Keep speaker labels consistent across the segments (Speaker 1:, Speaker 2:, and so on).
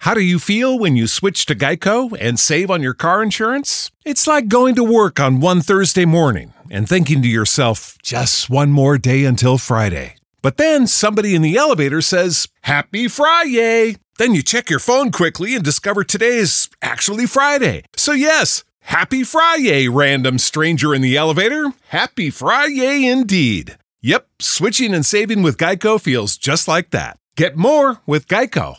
Speaker 1: How do you feel when you switch to Geico and save on your car insurance? It's like going to work on one Thursday morning and thinking to yourself, just one more day until Friday. But then somebody in the elevator says, Happy Friday! Then you check your phone quickly and discover today is actually Friday. So yes, Happy Friday, random stranger in the elevator. Happy Friday indeed. Yep, switching and saving with Geico feels just like that. Get more with Geico.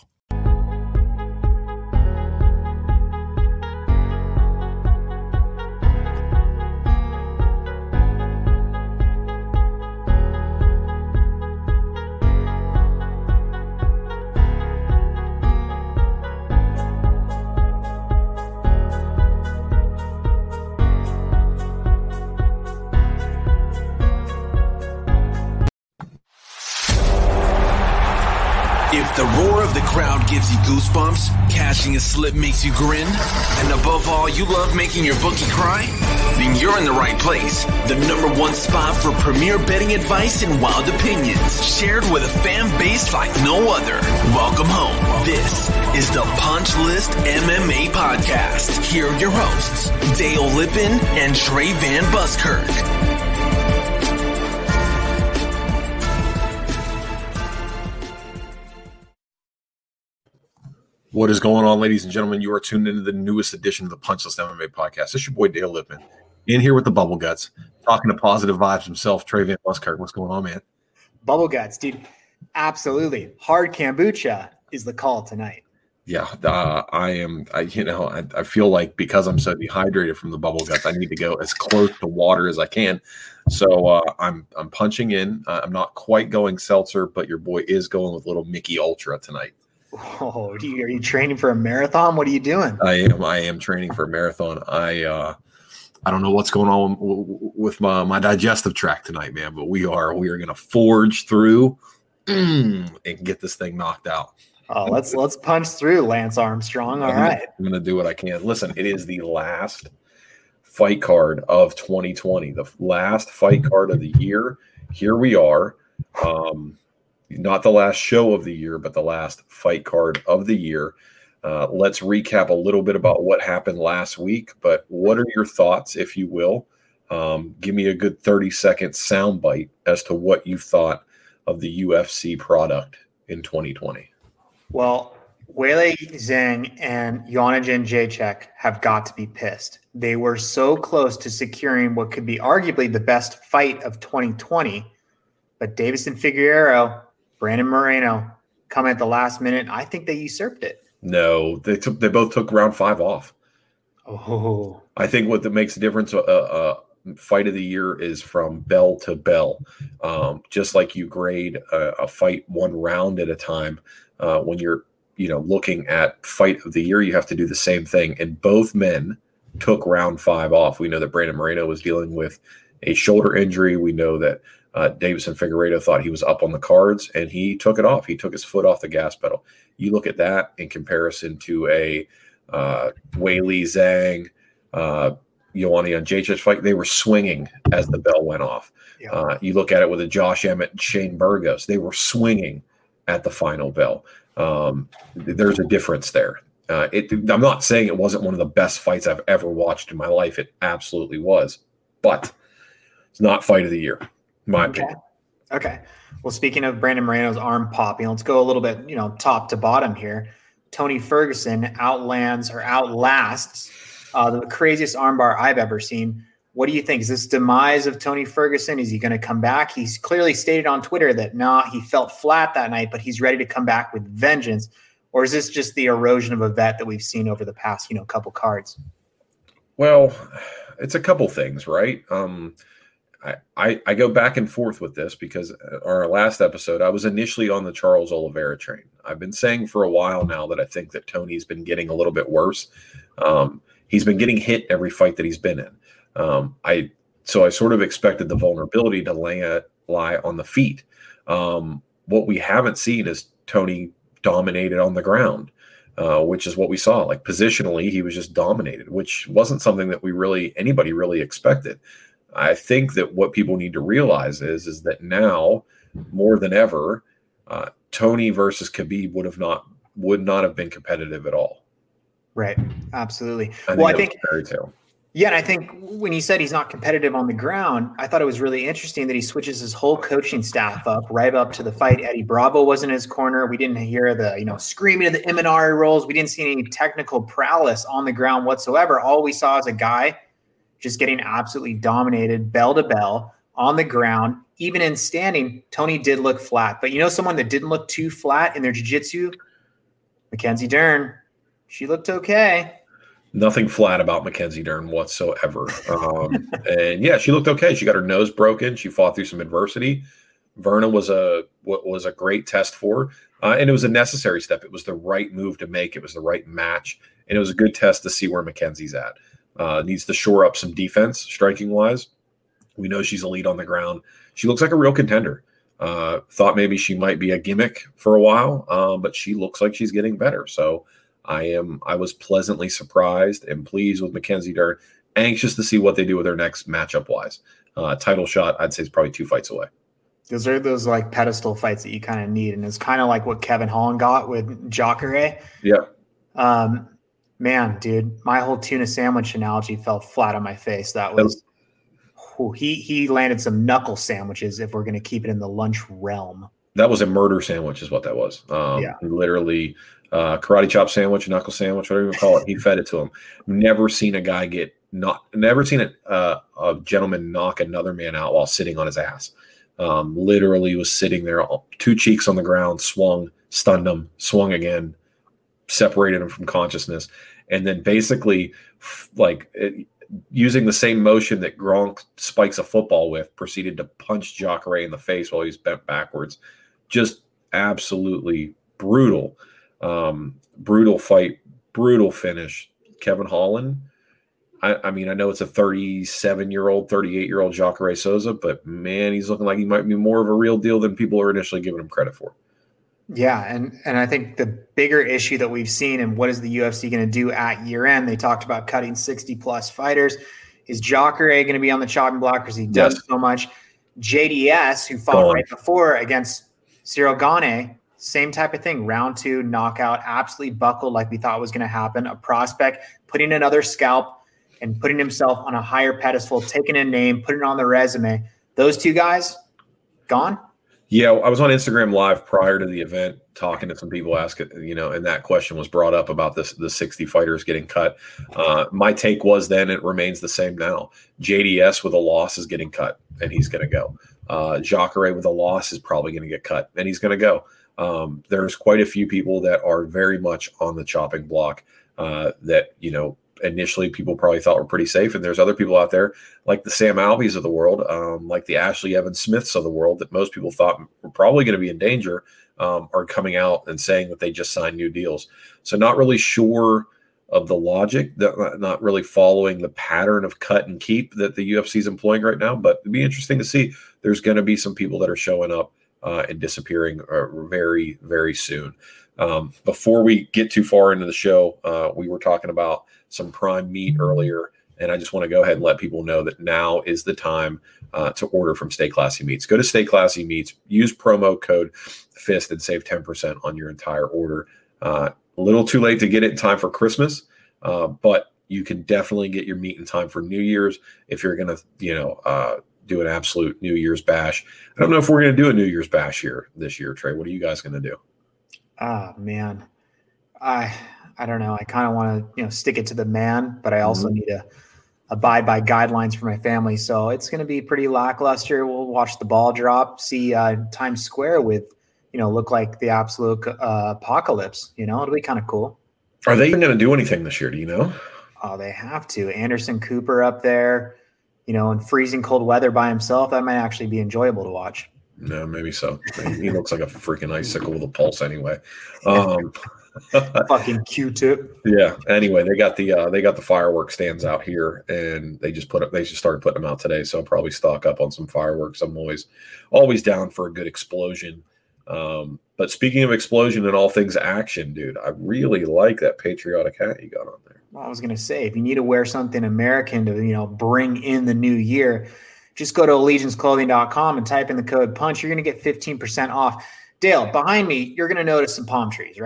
Speaker 2: If the roar of the crowd gives you goosebumps, cashing a slip makes you grin, and above all, you love making your bookie cry, then you're in the right place. The #1 spot for premier betting advice and wild opinions, shared with a fan base like no other. Welcome home. This is the Punch List MMA Podcast. Here are your hosts, Dale Lippin and Trey Van Buskirk.
Speaker 3: What is going on, ladies and gentlemen? You are tuned into the newest edition of the Punch List MMA Podcast. It's your boy, Dale Lippman, in here with the Bubble Guts, talking to positive vibes himself, Trey Van Buskirk. What's going on, man?
Speaker 4: Bubble Guts, dude. Absolutely. Hard kombucha is the call tonight.
Speaker 3: Yeah, I feel like because I'm so dehydrated from the Bubble Guts, I need to go as close to water as I can. So I'm punching in. I'm not quite going seltzer, but your boy is going with little Mickey Ultra tonight.
Speaker 4: Oh, are you training for a marathon? What are you doing?
Speaker 3: I am training for a marathon. I don't know what's going on with my digestive tract tonight, man, but we are going to forge through and get this thing knocked out.
Speaker 4: Oh, let's punch through, Lance Armstrong. All right.
Speaker 3: I'm going to do what I can. Listen, it is the last fight card of 2020, the last fight card of the year. Here we are. Not the last show of the year, but the last fight card of the year. Let's recap a little bit about what happened last week, but what are your thoughts, if you will? Give me a good 30-second soundbite as to what you thought of the UFC product in 2020.
Speaker 4: Well, Weili Zhang and Joanna Jędrzejczyk have got to be pissed. They were so close to securing what could be arguably the best fight of 2020, but Deiveson Figueiredo, Brandon Moreno come at the last minute. I think they usurped it.
Speaker 3: No, they both took round 5 off.
Speaker 4: Oh,
Speaker 3: I think what makes the difference fight of the year is from bell to bell. Just like you grade a fight one round at a time, when you're looking at fight of the year, you have to do the same thing. And both men took round 5 off. We know that Brandon Moreno was dealing with a shoulder injury. We know that Deiveson Figueiredo thought he was up on the cards, and he took it off. He took his foot off the gas pedal. You look at that in comparison to a Weili Zhang, Joanna Jędrzejczyk fight. They were swinging as the bell went off. Yeah. You look at it with a Josh Emmett, Shane Burgos. They were swinging at the final bell. There's a difference there. I'm not saying it wasn't one of the best fights I've ever watched in my life. It absolutely was. But it's not fight of the year. My opinion.
Speaker 4: Okay. Well, speaking of Brandon Moreno's arm popping, let's go a little bit, top to bottom here. Tony Ferguson outlasts the craziest armbar I've ever seen. What do you think? Is this demise of Tony Ferguson? Is he going to come back? He's clearly stated on Twitter that he felt flat that night, but he's ready to come back with vengeance. Or is this just the erosion of a vet that we've seen over the past, couple cards?
Speaker 3: Well, it's a couple things, right? I go back and forth with this because our last episode, I was initially on the Charles Oliveira train. I've been saying for a while now that I think that Tony's been getting a little bit worse. He's been getting hit every fight that he's been in. I sort of expected the vulnerability to lie on the feet. What we haven't seen is Tony dominated on the ground, which is what we saw. Like positionally, he was just dominated, which wasn't something that anybody really expected. I think that what people need to realize is that now more than ever, Tony versus Khabib would have not would not have been competitive at all.
Speaker 4: Right. Absolutely.
Speaker 3: I think fairy tale.
Speaker 4: Yeah, and I think when he said he's not competitive on the ground, I thought it was really interesting that he switches his whole coaching staff up right up to the fight. Eddie Bravo was in his corner. We didn't hear the, screaming of the Imanari rolls. We didn't see any technical prowess on the ground whatsoever. All we saw is a guy just getting absolutely dominated bell to bell on the ground. Even in standing, Tony did look flat. But someone that didn't look too flat in their jiu-jitsu? Mackenzie Dern. She looked okay.
Speaker 3: Nothing flat about Mackenzie Dern whatsoever. And yeah, she looked okay. She got her nose broken. She fought through some adversity. Verna was a great test for her. And it was a necessary step. It was the right move to make. It was the right match. And it was a good test to see where Mackenzie's at. Needs to shore up some defense, striking-wise. We know she's elite on the ground. She looks like a real contender. Thought maybe she might be a gimmick for a while, but she looks like she's getting better. So I was pleasantly surprised and pleased with Mackenzie Dern. Anxious to see what they do with their next matchup wise. Title shot, I'd say, is probably 2 fights away.
Speaker 4: Those are those like pedestal fights that you kind of need, and it's kind of like what Kevin Holland got with Jacare.
Speaker 3: Yeah.
Speaker 4: Man, dude, my whole tuna sandwich analogy fell flat on my face. That was he landed some knuckle sandwiches. If we're going to keep it in the lunch realm,
Speaker 3: that was a murder sandwich, is what that was. Literally. Karate chop sandwich, knuckle sandwich, whatever you call it. He fed it to him. Never seen a guy never seen a gentleman knock another man out while sitting on his ass. Literally was sitting there, 2 cheeks on the ground, swung, stunned him, swung again, separated him from consciousness. And then basically using the same motion that Gronk spikes a football with, proceeded to punch Jacare in the face while he's bent backwards. Just absolutely brutal. Brutal fight, brutal finish. Kevin Holland. I mean, I know it's a 37-year-old, 38-year-old Jacare Souza, but man, he's looking like he might be more of a real deal than people are initially giving him credit for.
Speaker 4: Yeah, and I think the bigger issue that we've seen, and what is the UFC going to do at year end? They talked about cutting 60-plus fighters. Is Jacare going to be on the chopping block because he does so much? JDS, who fought right before against Cyril Gane, same type of thing. Round 2, knockout, absolutely buckled like we thought was going to happen. A prospect putting another scalp and putting himself on a higher pedestal, taking a name, putting it on the resume. Those 2 guys, gone?
Speaker 3: Yeah, I was on Instagram Live prior to the event talking to some people, asking, and that question was brought up about the 60 fighters getting cut. My take was then, it remains the same now. JDS with a loss is getting cut, and he's going to go. Jacare with a loss is probably going to get cut, and he's going to go. There's quite a few people that are very much on the chopping block that, initially people probably thought were pretty safe. And there's other people out there like the Sam Alveys of the world, like the Ashley Evans Smiths of the world that most people thought were probably going to be in danger, are coming out and saying that they just signed new deals. So not really sure of the logic, not really following the pattern of cut and keep that the UFC is employing right now, but it'd be interesting to see. There's going to be some people that are showing up and disappearing very, very soon. Before we get too far into the show, we were talking about some prime meat earlier, and I just want to go ahead and let people know that now is the time to order from Stay Classy Meats. Go to Stay Classy Meats, use promo code FIST and save 10% on your entire order. A little too late to get it in time for Christmas, but you can definitely get your meat in time for New Year's if you're going to, do an absolute New Year's bash. I don't know if we're going to do a New Year's bash this year, Trey. What are you guys going to do?
Speaker 4: Oh, man. I don't know. I kind of want to, stick it to the man, but I also need to abide by guidelines for my family. So it's going to be pretty lackluster. We'll watch the ball drop, see Times Square with, look like the absolute apocalypse. It'll be kind of cool.
Speaker 3: Are they even going to do anything this year? Do you know?
Speaker 4: Oh, they have to. Anderson Cooper up there, in freezing cold weather by himself. That might actually be enjoyable to watch.
Speaker 3: No, maybe so. He looks like a freaking icicle with a pulse anyway.
Speaker 4: Fucking Q-tip.
Speaker 3: Yeah. Anyway, they got the fireworks stands out here, and they just started putting them out today. So I'll probably stock up on some fireworks. I'm always down for a good explosion. But speaking of explosion and all things action, dude, I really like that patriotic hat you got on there.
Speaker 4: Well, I was going to say, if you need to wear something American to, bring in the new year, just go to allegianceclothing.com and type in the code PUNCH. You're going to get 15% off. Dale, behind me, you're going to notice some palm trees, right?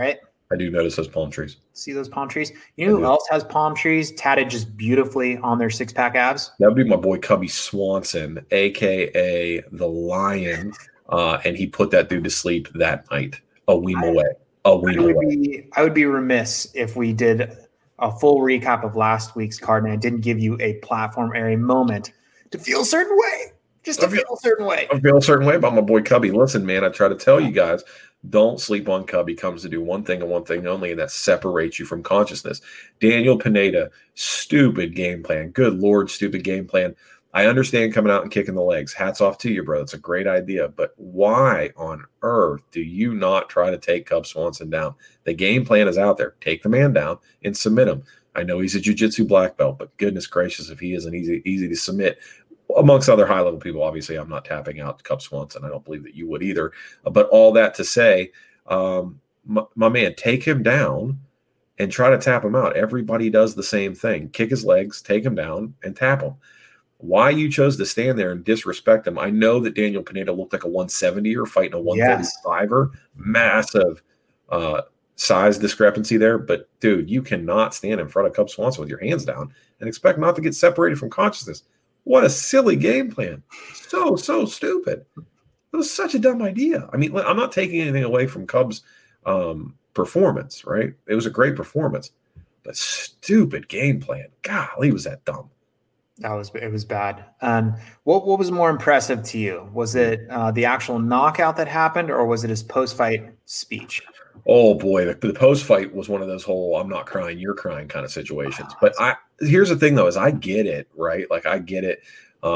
Speaker 3: I do notice those palm trees.
Speaker 4: See those palm trees? You know who else has palm trees tatted just beautifully on their six-pack abs?
Speaker 3: That would be my boy Cubby Swanson, a.k.a. the Lion, and he put that dude to sleep that night, a weem away.
Speaker 4: I would be remiss if we did a full recap of last week's card and I didn't give you a platform or a moment to feel a certain way. Just to feel a certain way.
Speaker 3: I feel a certain way about my boy Cubby. Listen, man, I try to tell you guys, don't sleep on Cubby. Comes to do one thing and one thing only, and that separates you from consciousness. Daniel Pineda, stupid game plan. Good Lord, stupid game plan. I understand coming out and kicking the legs. Hats off to you, bro. It's a great idea. But why on earth do you not try to take Cub Swanson down? The game plan is out there. Take the man down and submit him. I know he's a jiu-jitsu black belt, but goodness gracious, if he isn't easy to submit, amongst other high-level people, obviously I'm not tapping out Cub Swanson. I don't believe that you would either. But all that to say, my man, take him down and try to tap him out. Everybody does the same thing. Kick his legs, take him down, and tap him. Why you chose to stand there and disrespect him? I know that Daniel Pineda looked like a 170er fighting a 135er. Yes. Massive size discrepancy there. But, dude, you cannot stand in front of Cub Swanson with your hands down and expect not to get separated from consciousness. What a silly game plan. So stupid. It was such a dumb idea. I mean, I'm not taking anything away from Cubs' performance, right? It was a great performance. But stupid game plan. Golly, was that dumb.
Speaker 4: It was bad. What was more impressive to you? Was it the actual knockout that happened, or was it his post-fight speech?
Speaker 3: Oh boy, the post-fight was one of those whole "I'm not crying, you're crying" kind of situations. But here's the thing, though, is I get it, right? Like I get it.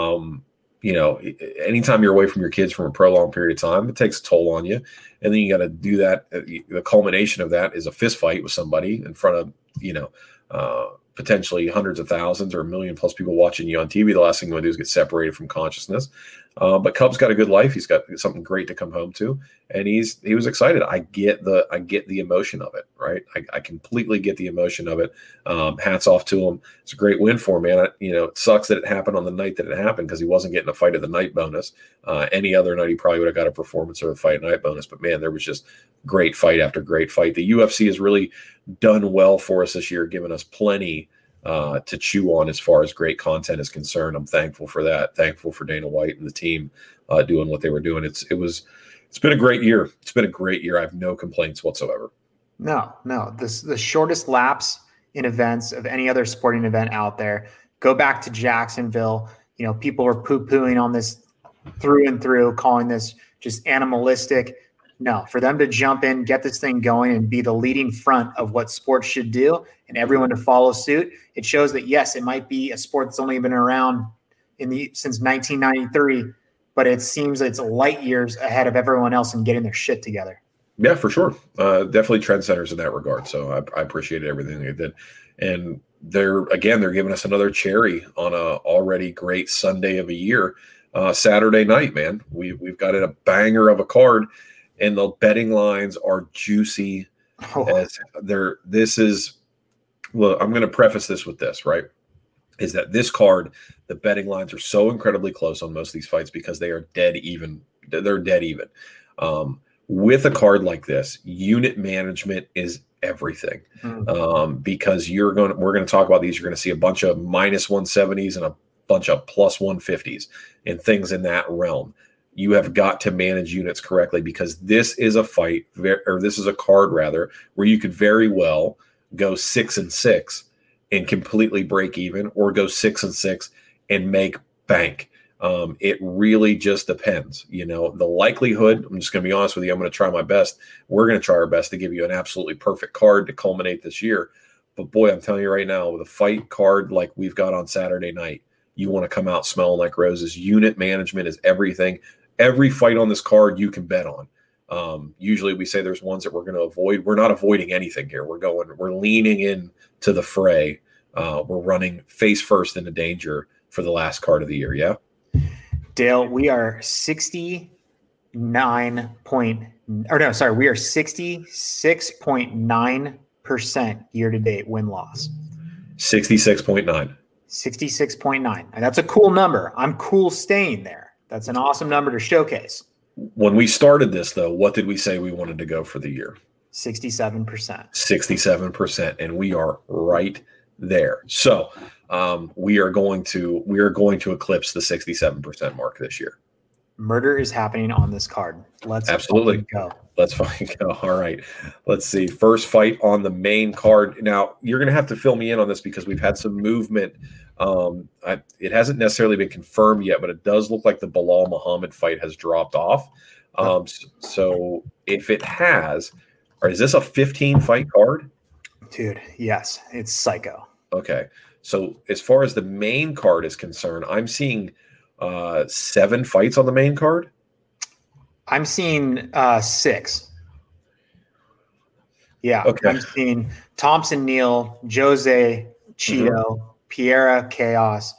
Speaker 3: Anytime you're away from your kids for a prolonged period of time, it takes a toll on you, and then you got to do that. The culmination of that is a fist fight with somebody in front of potentially hundreds of thousands or 1 million plus people watching you on TV. The last thing you want to do is get separated from consciousness. But Cub's got a good life. He's got something great to come home to, and he was excited. I get the emotion of it, right? I completely get the emotion of it. Hats off to him. It's a great win for him, man. It sucks that it happened on the night that it happened because he wasn't getting a fight of the night bonus. Any other night he probably would have got a performance or a fight night bonus. But man, there was just great fight after great fight. The UFC has really done well for us this year, giving us plenty to chew on as far as great content is concerned. I'm thankful for that. Thankful for Dana White and the team doing what they were doing. It's been a great year. It's been a great year. I have no complaints whatsoever.
Speaker 4: No. The shortest lapse in events of any other sporting event out there. Go back to Jacksonville. People were poo-pooing on this through and through, calling this just animalistic. No, for them to jump in, get this thing going, and be the leading front of what sports should do, and everyone to follow suit, it shows that, yes, it might be a sport that's only been around since 1993, but it seems it's light years ahead of everyone else in getting their shit together.
Speaker 3: Yeah, for sure. Definitely trendsetters in that regard. So I appreciated everything they did. And they're giving us another cherry on a already great Sunday of a year. Saturday night, man. We've got a banger of a card. And the betting lines are juicy. I'm going to preface this with this, right? Is that this card, the betting lines are so incredibly close on most of these fights because they are dead even. They're dead even. With a card like this, unit management is everything. Because we're going to talk about these. You're going to see a bunch of minus 170s and a bunch of plus 150s and things in that realm. You have got to manage units correctly because this is a fight, or this is a card rather, where you could very well go 6-6 and completely break even, or go 6-6 and make bank. It really just depends. The likelihood, I'm just going to be honest with you, I'm going to try my best. We're going to try our best to give you an absolutely perfect card to culminate this year. But boy, I'm telling you right now, with a fight card like we've got on Saturday night, you want to come out smelling like roses. Unit management is everything. Every fight on this card you can bet on. Usually we say there's ones that we're going to avoid. We're not avoiding anything here. We're leaning in to the fray. We're running face first into danger for the last card of the year. Yeah.
Speaker 4: Dale, we are 66.9% year-to-date win-loss.
Speaker 3: 66.9.
Speaker 4: 66.9. And that's a cool number. I'm cool staying there. That's an awesome number to showcase.
Speaker 3: When we started this, though, what did we say we wanted to go for the year?
Speaker 4: 67%.
Speaker 3: 67%, and we are right there. So we are going to eclipse the 67% mark this year.
Speaker 4: Murder is happening on this card. Let's
Speaker 3: absolutely
Speaker 4: go.
Speaker 3: Let's fucking go. All right. Let's see. First fight on the main card. Now, you're going to have to fill me in on this because we've had some movement. It hasn't necessarily been confirmed yet, but it does look like the Bilal Muhammad fight has dropped off. So if it has, or is this a 15-fight card?
Speaker 4: Dude, yes. It's psycho.
Speaker 3: Okay. So as far as the main card is concerned, I'm seeing 7 fights on the main card.
Speaker 4: I'm seeing 6. Yeah.
Speaker 3: Okay.
Speaker 4: I'm seeing Thompson Neal, Jose Cheeto, Piera Chaos,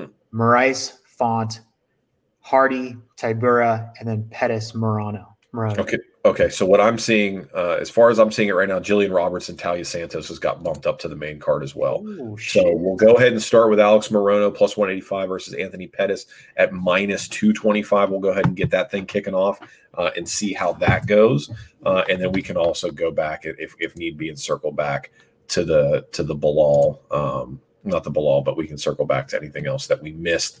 Speaker 4: Moraes Font, Hardy, Tybura, and then Pettis Morano.
Speaker 3: Okay. So what I'm seeing, as far as I'm seeing it right now, Jillian Roberts and Talia Santos has got bumped up to the main card as well.
Speaker 4: Ooh,
Speaker 3: so we'll go ahead and start with Alex Morono plus 185 versus Anthony Pettis at minus 225. We'll go ahead and get that thing kicking off and see how that goes. And then we can also go back if need be and circle back to the Bilal, not the Bilal, but we can circle back to anything else that we missed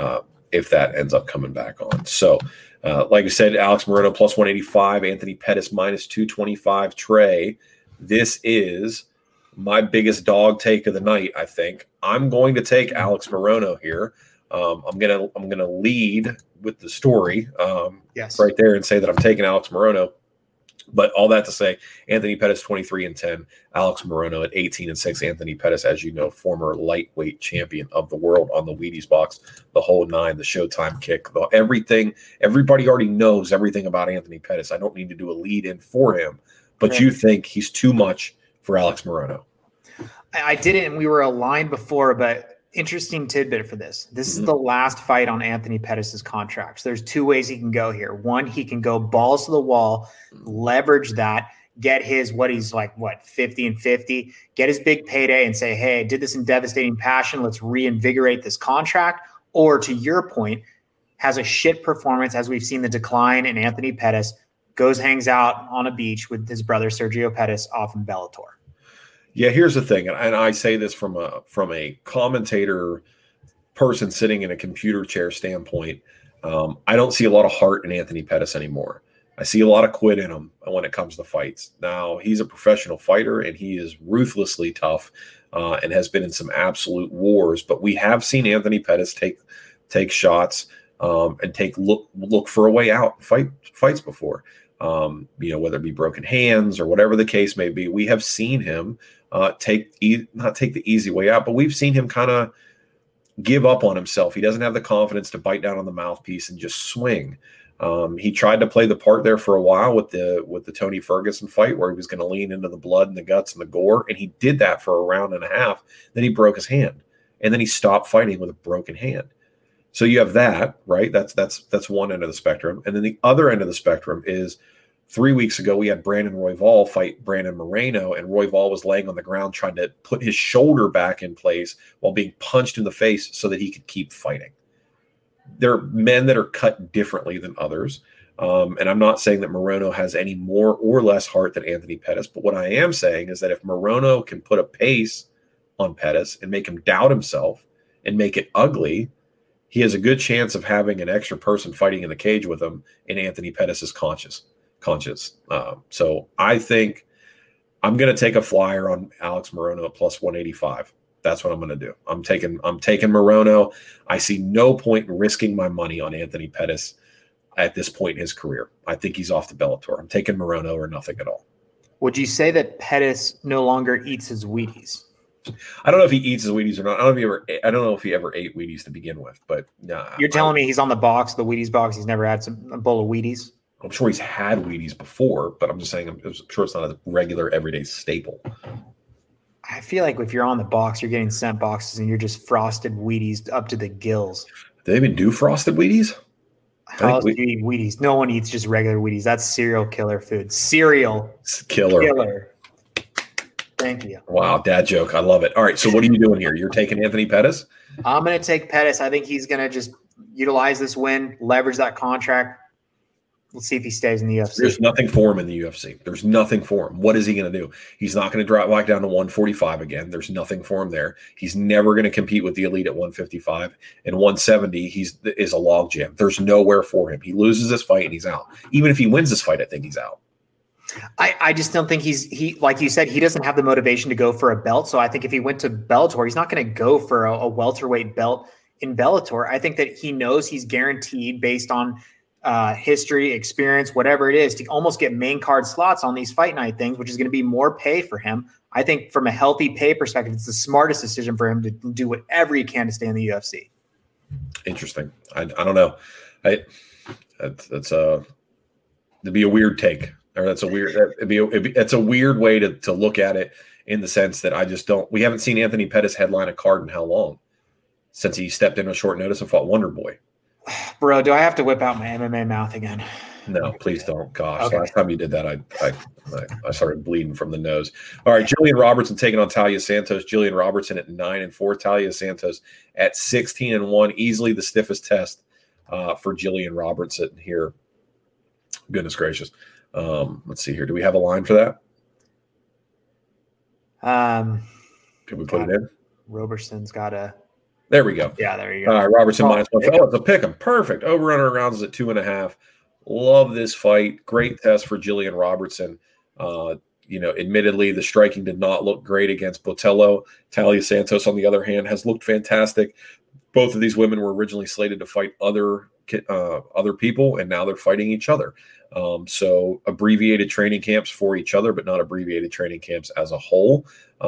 Speaker 3: if that ends up coming back on. So, like I said, Alex Morono plus 185, Anthony Pettis minus 225. Trey, this is my biggest dog take of the night. I think I'm going to take Alex Morono here. I'm gonna lead with the story, right there, and say that I'm taking Alex Morono. But all that to say, Anthony Pettis 23-10, Alex Morono at 18-6. Anthony Pettis, as you know, former lightweight champion of the world on the Wheaties box, the whole 9, the Showtime kick, everything. Everybody already knows everything about Anthony Pettis. I don't need to do a lead in for him, but you think he's too much for Alex Morono.
Speaker 4: I didn't, and we were aligned before, but interesting tidbit for this. This is the last fight on Anthony Pettis' contract. So there's 2 ways he can go here. One, he can go balls to the wall, leverage that, get his, he's 50-50, get his big payday and say, hey, I did this in devastating passion. Let's reinvigorate this contract. Or to your point, has a shit performance as we've seen the decline in Anthony Pettis, hangs out on a beach with his brother Sergio Pettis off in Bellator.
Speaker 3: Yeah, here's the thing, and I say this from a commentator person sitting in a computer chair standpoint. I don't see a lot of heart in Anthony Pettis anymore. I see a lot of quit in him when it comes to fights. Now, he's a professional fighter, and he is ruthlessly tough and has been in some absolute wars. But we have seen Anthony Pettis take shots and look for a way out, fights before. Whether it be broken hands or whatever the case may be, we have seen him not take the easy way out, but we've seen him kind of give up on himself. He doesn't have the confidence to bite down on the mouthpiece and just swing. He tried to play the part there for a while with the Tony Ferguson fight where he was going to lean into the blood and the guts and the gore, and he did that for a round and a half. Then he broke his hand, and then he stopped fighting with a broken hand. So you have that, right? That's one end of the spectrum. And then the other end of the spectrum is 3 weeks ago, we had Brandon Royval fight Brandon Moreno, and Royval was laying on the ground trying to put his shoulder back in place while being punched in the face so that he could keep fighting. There are men that are cut differently than others. And I'm not saying that Morono has any more or less heart than Anthony Pettis. But what I am saying is that if Morono can put a pace on Pettis and make him doubt himself and make it ugly, he has a good chance of having an extra person fighting in the cage with him, and Anthony Pettis is conscious. So I think I'm going to take a flyer on Alex Morono at plus 185. That's what I'm going to do. I'm taking Morono. I see no point in risking my money on Anthony Pettis at this point in his career. I think he's off the Bellator. I'm taking Morono or nothing at all.
Speaker 4: Would you say that Pettis no longer eats his Wheaties?
Speaker 3: I don't know if he eats his Wheaties or not. I don't know if he ever ate Wheaties to begin with. But
Speaker 4: you're telling me he's on the Wheaties box. He's never had a bowl of Wheaties.
Speaker 3: I'm sure he's had Wheaties before, but I'm just saying I'm sure it's not a regular everyday staple.
Speaker 4: I feel like if you're on the box, you're getting sent boxes and you're just frosted Wheaties up to the gills.
Speaker 3: Do they even do frosted Wheaties?
Speaker 4: How else do you eat Wheaties? No one eats just regular Wheaties. That's serial killer food. Serial killer. Thank you.
Speaker 3: Wow, dad joke. I love it. All right, so what are you doing here? You're taking Anthony Pettis?
Speaker 4: I'm going to take Pettis. I think he's going to just utilize this win, leverage that contract, We'll see if he stays in the UFC.
Speaker 3: There's nothing for him in the UFC. There's nothing for him. What is he going to do? He's not going to drop back down to 145 again. There's nothing for him there. He's never going to compete with the elite at 155. And 170, is a logjam. There's nowhere for him. He loses this fight and he's out. Even if he wins this fight, I think he's out.
Speaker 4: I just don't think he like you said, he doesn't have the motivation to go for a belt. So I think if he went to Bellator, he's not going to go for a welterweight belt in Bellator. I think that he knows he's guaranteed based on history, experience, whatever it is, to almost get main card slots on these fight night things, which is going to be more pay for him. I think from a healthy pay perspective, it's the smartest decision for him to do whatever he can to stay in the UFC.
Speaker 3: Interesting. I don't know. That's it'd be a weird take, or that's a weird way to look at it, in the sense that we haven't seen Anthony Pettis headline a card in how long, since he stepped in with short notice and fought Wonder Boy.
Speaker 4: Bro, do I have to whip out my MMA mouth again?
Speaker 3: No, please don't. Gosh,
Speaker 4: Okay.
Speaker 3: Last time you did that, I started bleeding from the nose. All right, Jillian Robertson taking on Talia Santos. Jillian Robertson at 9-4. Talia Santos at 16-1. Easily the stiffest test for Jillian Robertson here. Goodness gracious. Let's see here. Do we have a line for that? Did we put it in?
Speaker 4: Roberson's got a.
Speaker 3: There we go.
Speaker 4: Yeah, there you go.
Speaker 3: All right, Robertson -1.
Speaker 4: pick 'em.
Speaker 3: Oh, it's a pick 'em. Perfect. Over under rounds at 2.5. Love this fight. Great test for Jillian Robertson. Admittedly, the striking did not look great against Botello. Talia Santos, on the other hand, has looked fantastic. Both of these women were originally slated to fight other people, and now they're fighting each other. So abbreviated training camps for each other, but not abbreviated training camps as a whole.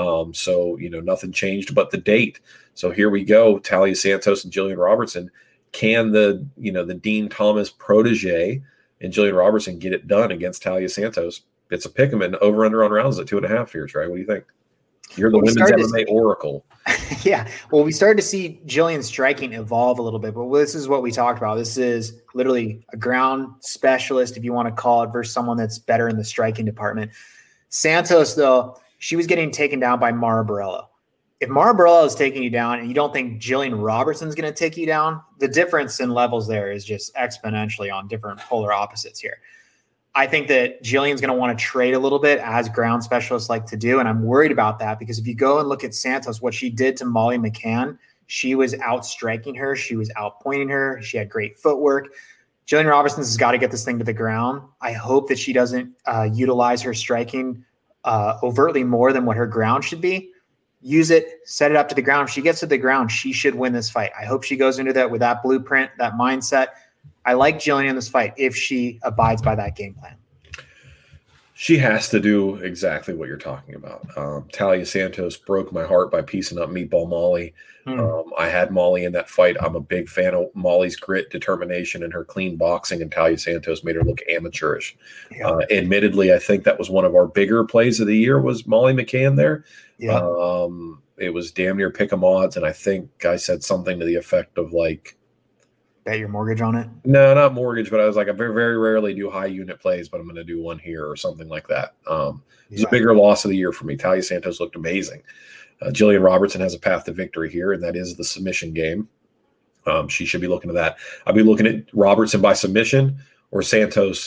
Speaker 3: Nothing changed but the date. So here we go. Talia Santos and Jillian Robertson. Can the Dean Thomas protege and Jillian Robertson get it done against Talia Santos? It's a pick 'em, and over under on rounds at 2.5 here, right? What do you think? You're the women's MMA oracle.
Speaker 4: Yeah. Well, we started to see Jillian's striking evolve a little bit, but this is what we talked about. This is literally a ground specialist, if you want to call it, versus someone that's better in the striking department. Santos, though, she was getting taken down by Mara Borello. If Mara Borello is taking you down and you don't think Jillian Robertson's going to take you down, the difference in levels there is just exponentially on different polar opposites here. I think that Jillian's going to want to trade a little bit, as ground specialists like to do. And I'm worried about that, because if you go and look at Santos, what she did to Molly McCann, she was out striking her. She was out pointing her. She had great footwork. Jillian Robertson has got to get this thing to the ground. I hope that she doesn't utilize her striking overtly more than what her ground should be. Use it, set it up to the ground. If she gets to the ground, she should win this fight. I hope she goes into that with that blueprint, that mindset. I like Jillian in this fight if she abides by that game plan.
Speaker 3: She has to do exactly what you're talking about. Talia Santos broke my heart by piecing up Meatball Molly. I had Molly in that fight. I'm a big fan of Molly's grit, determination, and her clean boxing, and Talia Santos made her look amateurish.
Speaker 4: Yeah.
Speaker 3: Admittedly, I think that was one of our bigger plays of the year, was Molly McCann there.
Speaker 4: Yeah.
Speaker 3: It was damn near pick 'em odds, and I think I said something to the effect of like,
Speaker 4: Bet your mortgage on it?
Speaker 3: no, not mortgage, but I was like, I very, very rarely do high unit plays, but I'm going to do one here or something like that. It's a bigger loss of the year for me. Talia Santos looked amazing. Jillian Robertson has a path to victory here, and that is the submission game. She should be looking to that. I'll be looking at Robertson by submission or Santos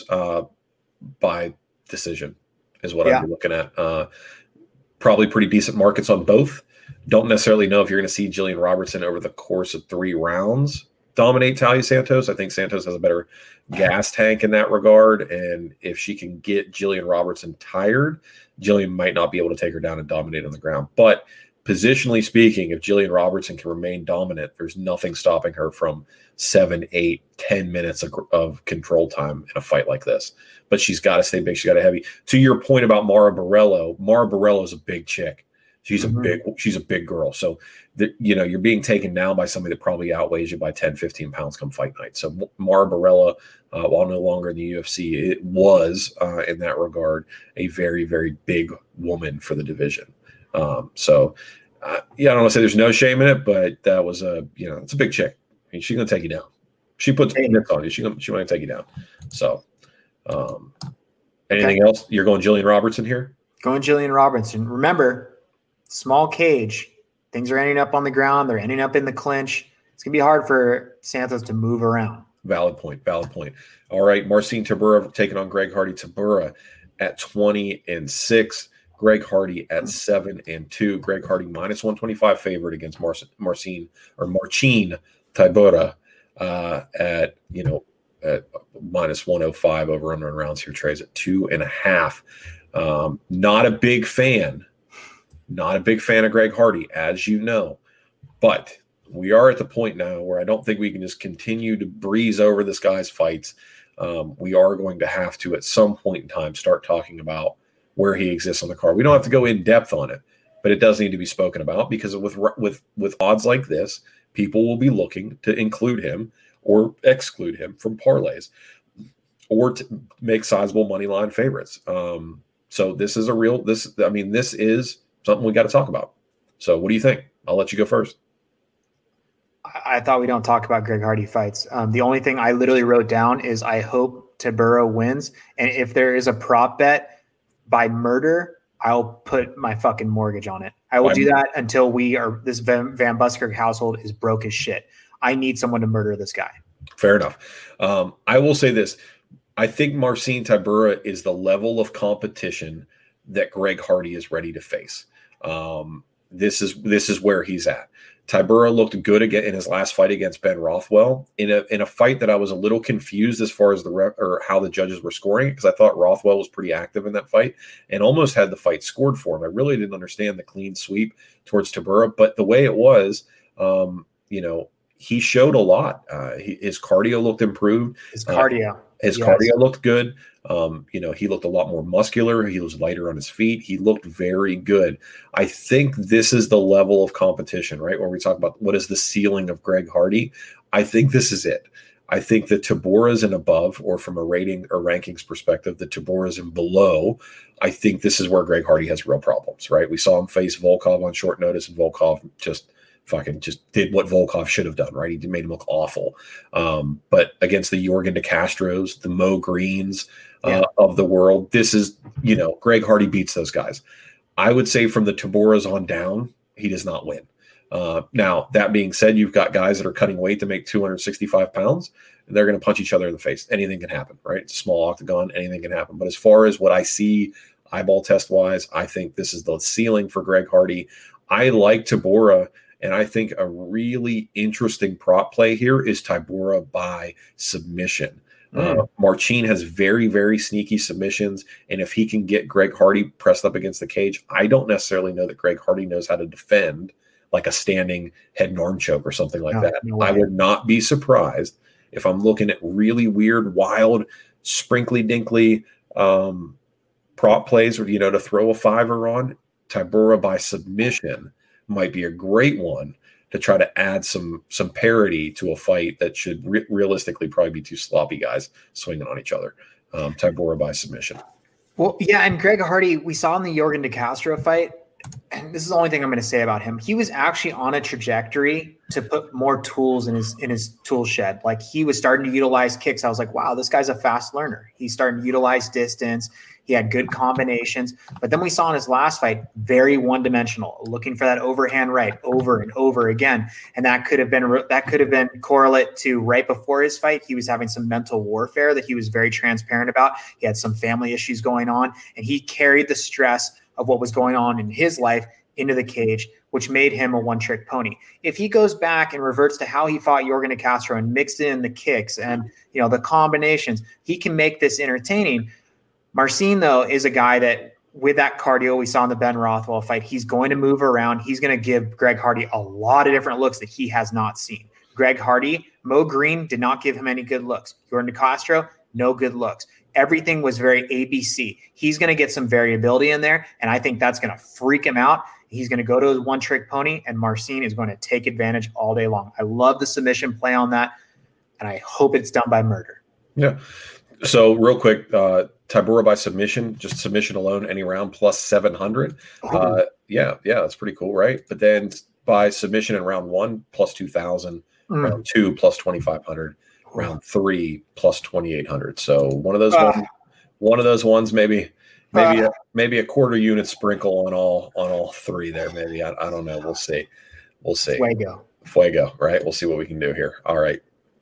Speaker 3: by decision is what I'll be looking at. Probably pretty decent markets on both. Don't necessarily know if you're going to see Jillian Robertson over the course of 3 rounds dominate Talia Santos. I think Santos has a better gas tank in that regard. And if she can get Jillian Robertson tired, Jillian might not be able to take her down and dominate on the ground. But positionally speaking, if Jillian Robertson can remain dominant, there's nothing stopping her from 7, 8, 10 minutes of control time in a fight like this. But she's got to stay big. She's got to heavy. To your point about Mara Borello is a big chick. She's a big girl. So, you're being taken down by somebody that probably outweighs you by 10, 15 pounds come fight night. So Mara Borello, while no longer in the UFC, it was, in that regard, a very, very big woman for the division. I don't want to say there's no shame in it, but that was it's a big chick. I mean, she's going to take you down. She puts mitts on you. She might take you down. So, anything else? You're going Jillian Robertson here?
Speaker 4: Going Jillian Robertson. Remember, small cage. Things are ending up on the ground. They're ending up in the clinch. It's going to be hard for Santos to move around.
Speaker 3: Valid point. All right, Marcin Tybura taking on Greg Hardy. Tybura at 20-6. Greg Hardy at 7-2. Greg Hardy minus 125 favorite against Marcin Tybura at minus 105 over under rounds here. Trades at 2.5. Not a big fan of Greg Hardy, as you know, but we are at the point now where I don't think we can just continue to breeze over this guy's fights. We are going to have to, at some point in time, start talking about where he exists on the card. We don't have to go in depth on it, but it does need to be spoken about, because with odds like this, people will be looking to include him or exclude him from parlays or to make sizable money line favorites. So this is this is something we got to talk about. So what do you think? I'll let you go first.
Speaker 4: I thought we don't talk about Greg Hardy fights. The only thing I literally wrote down is I hope Tybura wins. And if there is a prop bet by murder, I'll put my fucking mortgage on it. I will do that until this Van Buskirk household is broke as shit. I need someone to murder this guy. Fair
Speaker 3: enough. I will say this. I think Marcin Tybura is the level of competition that Greg Hardy is ready to face. This is where he's at. Tybura looked good again in his last fight against Ben Rothwell in a fight that I was a little confused as far as how the judges were scoring it, because I thought Rothwell was pretty active in that fight and almost had the fight scored for him. I really didn't understand the clean sweep towards Tybura, but the way it was, he showed a lot. His cardio looked improved. His cardio looked good. He looked a lot more muscular. He was lighter on his feet. He looked very good. I think this is the level of competition, right? When we talk about what is the ceiling of Greg Hardy, I think this is it. I think the Tybura's and above, or from a rating or rankings perspective, the Tybura's and below, I think this is where Greg Hardy has real problems, right? We saw him face Volkov on short notice, and Volkov just did what Volkov should have done, right? He made him look awful. But against the Yorgan De Castros, the Mo Greens of the world, this is, Greg Hardy beats those guys. I would say from the Tybura's on down, he does not win. Now, that being said, you've got guys that are cutting weight to make 265 pounds, and they're going to punch each other in the face. Anything can happen, right? It's a small octagon. Anything can happen. But as far as what I see eyeball test-wise, I think this is the ceiling for Greg Hardy. I like Tybura. And I think a really interesting prop play here is Tybura by submission. Marcin has very, very sneaky submissions. And if he can get Greg Hardy pressed up against the cage, I don't necessarily know that Greg Hardy knows how to defend like a standing head and arm choke or something like that. No I would not be surprised if I'm looking at really weird, wild, sprinkly dinkly prop plays, or, to throw a fiver on. Tybura by submission might be a great one to try to add some parity to a fight that should realistically probably be two sloppy guys swinging on each other. Tybura by submission.
Speaker 4: Well, yeah, and Greg Hardy, we saw in the Yorgan De Castro fight, and this is the only thing I'm going to say about him. He was actually on a trajectory to put more tools in his tool shed. Like, he was starting to utilize kicks. I was like, wow, this guy's a fast learner. He's starting to utilize distance. He had good combinations. But then we saw in his last fight, very one-dimensional, looking for that overhand right over and over again. And that could have been correlate to right before his fight. He was having some mental warfare that he was very transparent about. He had some family issues going on, and he carried the stress of what was going on in his life into the cage, which made him a one-trick pony. If he goes back and reverts to how he fought Yorgan De Castro and mixed in the kicks and the combinations, he can make this entertaining. Marcin, though, is a guy that, with that cardio we saw in the Ben Rothwell fight, he's going to move around. He's going to give Greg Hardy a lot of different looks that he has not seen. Greg Hardy, Mo Green did not give him any good looks. Yorgan De Castro, no good looks. Everything was very ABC. He's going to get some variability in there, and I think that's going to freak him out. He's going to go to his one-trick pony, and Marcin is going to take advantage all day long. I love the submission play on that, and I hope it's done by murder.
Speaker 3: Yeah. So real quick, Tybura by submission, just submission alone, any round plus 700. Yeah, that's pretty cool, right? But then by submission in round 1 plus 2,000, round 2 plus 2,500, round 3 plus 2,800. So one of those ones, maybe a quarter unit sprinkle on all three there. Maybe I don't know. We'll see.
Speaker 4: Fuego,
Speaker 3: right? We'll see what we can do here. All right.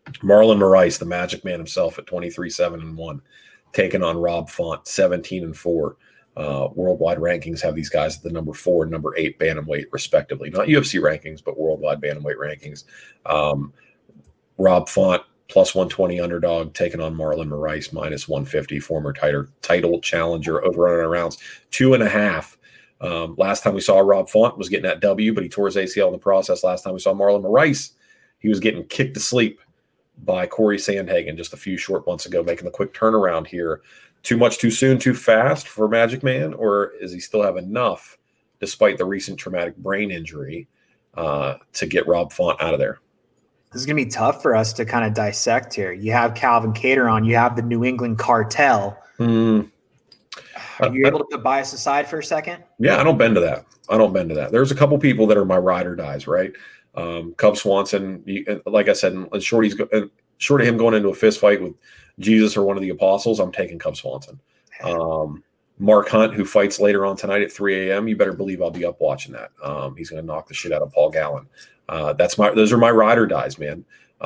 Speaker 3: Marlon Moraes, the Magic Man himself, at 23-7-1, taking on Rob Font, 17-4. Worldwide rankings have these guys at the number 4 and number 8 bantamweight, respectively. Not UFC rankings, but worldwide bantamweight rankings. Rob Font, plus 120 underdog, taking on Marlon Moraes, minus 150, former title challenger, over under rounds 2.5. Last time we saw Rob Font was getting that W, but he tore his ACL in the process. Last time we saw Marlon Moraes, he was getting kicked to sleep by Corey Sandhagen just a few short months ago, making the quick turnaround here. Too much too soon, too fast for Magic Man, or is he still have enough, despite the recent traumatic brain injury, to get Rob Font out of there?
Speaker 4: This is going to be tough for us to kind of dissect here. You have Calvin Kattar on, you have the New England Cartel. Are you able to put bias aside for a second?
Speaker 3: Yeah, I don't bend to that. There's a couple people that are my ride or dies, right? Cub Swanson, like I said, short of him going into a fist fight with Jesus or one of the apostles, I'm taking Cub Swanson. Mark Hunt, who fights later on tonight at 3 a.m., you better believe I'll be up watching that. He's going to knock the shit out of Paul Gallen. Those are my ride or dies, man.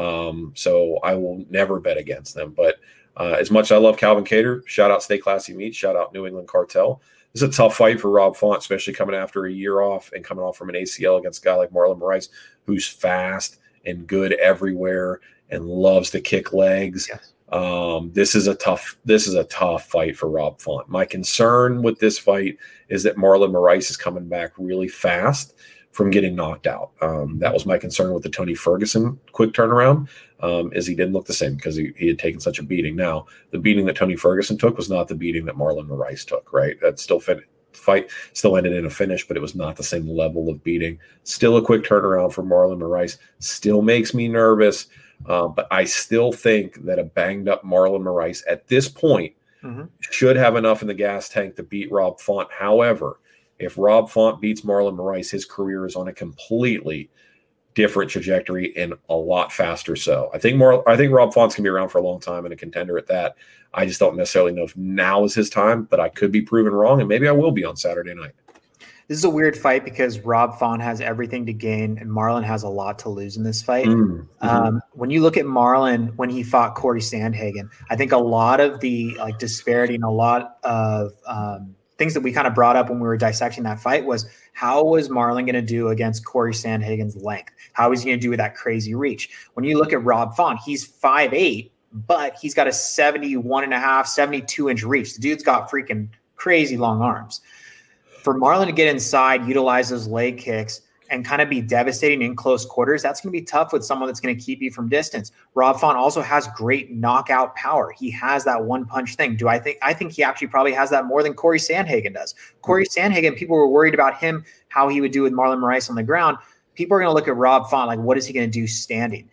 Speaker 3: So I will never bet against them. But as much as I love Calvin Kattar, shout out Stay Classy Meats, shout out New England Cartel. This is a tough fight for Rob Font, especially coming after a year off and coming off from an ACL against a guy like Marlon Moraes, who's fast and good everywhere and loves to kick legs. Yes. This is a tough fight for Rob Font. My concern with this fight is that Marlon Moraes is coming back really fast from getting knocked out. That was my concern with the Tony Ferguson quick turnaround, is he didn't look the same because he had taken such a beating. Now, the beating that Tony Ferguson took was not the beating that Marlon Moraes took, right? That fight still ended in a finish, but it was not the same level of beating. Still a quick turnaround for Marlon Moraes. Still makes me nervous. But I still think that a banged up Marlon Moraes at this point should have enough in the gas tank to beat Rob Font. However, if Rob Font beats Marlon Moraes, his career is on a completely different trajectory and a lot faster. So I think Rob Font's gonna be around for a long time and a contender at that. I just don't necessarily know if now is his time, but I could be proven wrong, and maybe I will be on Saturday night.
Speaker 4: This is a weird fight because Rob Font has everything to gain and Marlon has a lot to lose in this fight. When you look at Marlon, when he fought Corey Sandhagen, I think a lot of the disparity and a lot of things that we kind of brought up when we were dissecting that fight was, how was Marlon going to do against Corey Sandhagen's length? How was he going to do with that crazy reach? When you look at Rob Font, he's 5'8", but he's got a 71.5, 72-inch reach. The dude's got freaking crazy long arms. For Marlon to get inside, utilize those leg kicks, and kind of be devastating in close quarters, that's going to be tough with someone that's going to keep you from distance. Rob Font also has great knockout power. He has that one-punch thing. I think he actually probably has that more than Corey Sandhagen does. Corey Sandhagen, people were worried about him, how he would do with Marlon Moraes on the ground. People are going to look at Rob Font like, what is he going to do standing?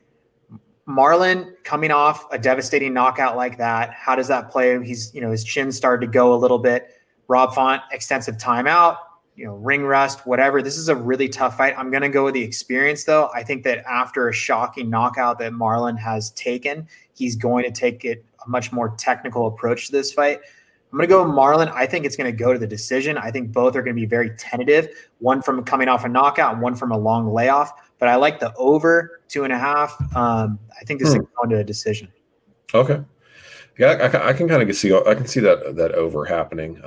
Speaker 4: Marlon coming off a devastating knockout like that, how does that play? His chin started to go a little bit. Rob Font, extensive timeout, ring rust, whatever. This is a really tough fight. I'm going to go with the experience, though. I think that after a shocking knockout that Marlon has taken, he's going to take a much more technical approach to this fight. I'm going to go with Marlon. I think it's going to go to the decision. I think both are going to be very tentative, one from coming off a knockout and one from a long layoff. But I like the over 2.5. I think this is going to a decision.
Speaker 3: Okay. Yeah, I can kind of see that over happening.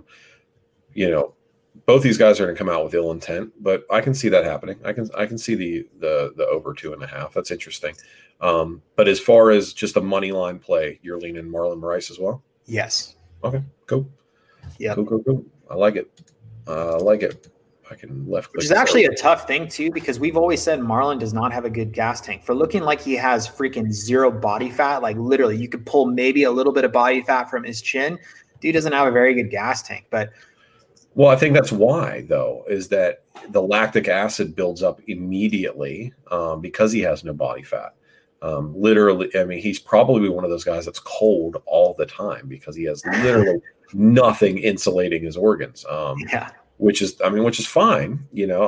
Speaker 3: Both these guys are going to come out with ill intent, but I can see that happening. I can see the over 2.5. That's interesting. But as far as just a money line play, you're leaning Marlon Moraes as well?
Speaker 4: Yes.
Speaker 3: Okay, cool.
Speaker 4: Yeah.
Speaker 3: Cool. I like it. I can left click.
Speaker 4: Which is actually a tough thing too, because we've always said Marlon does not have a good gas tank. For looking like he has freaking zero body fat, like literally you could pull maybe a little bit of body fat from his chin. Dude doesn't have a very good gas tank. But
Speaker 3: well, I think that's why, though, is that the lactic acid builds up immediately because he has no body fat. Literally, I mean, he's probably one of those guys that's cold all the time because he has literally nothing insulating his organs. Which is fine.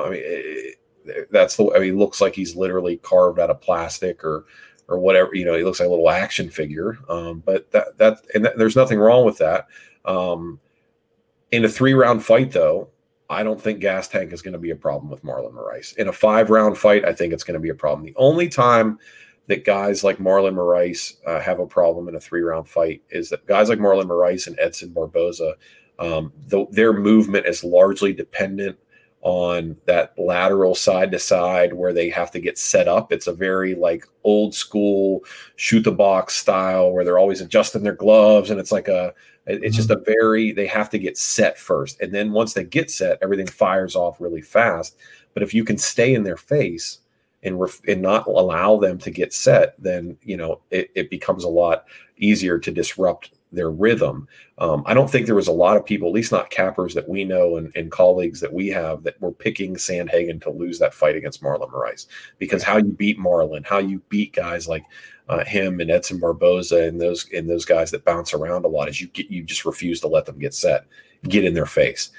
Speaker 3: He looks like he's literally carved out of plastic or whatever. He looks like a little action figure. But there's nothing wrong with that. In a 3-round fight, though, I don't think gas tank is going to be a problem with Marlon Moraes. In a 5-round fight, I think it's going to be a problem. The only time that guys like Marlon Moraes have a problem in a 3-round fight is that guys like Marlon Moraes and Edson Barboza, their movement is largely dependent on that lateral side to side where they have to get set up. It's a very like old school shoot the box style where they're always adjusting their gloves. And it's like it's just they have to get set first. And then once they get set, everything fires off really fast. But if you can stay in their face and not allow them to get set, then, it becomes a lot easier to disrupt their rhythm. I don't think there was a lot of people, at least not cappers that we know and colleagues that we have, that were picking Sandhagen to lose that fight against Marlon Moraes, because how you beat Marlon, how you beat guys like him and Edson Barboza and those guys that bounce around a lot is you just refuse to let them get set, get in their face.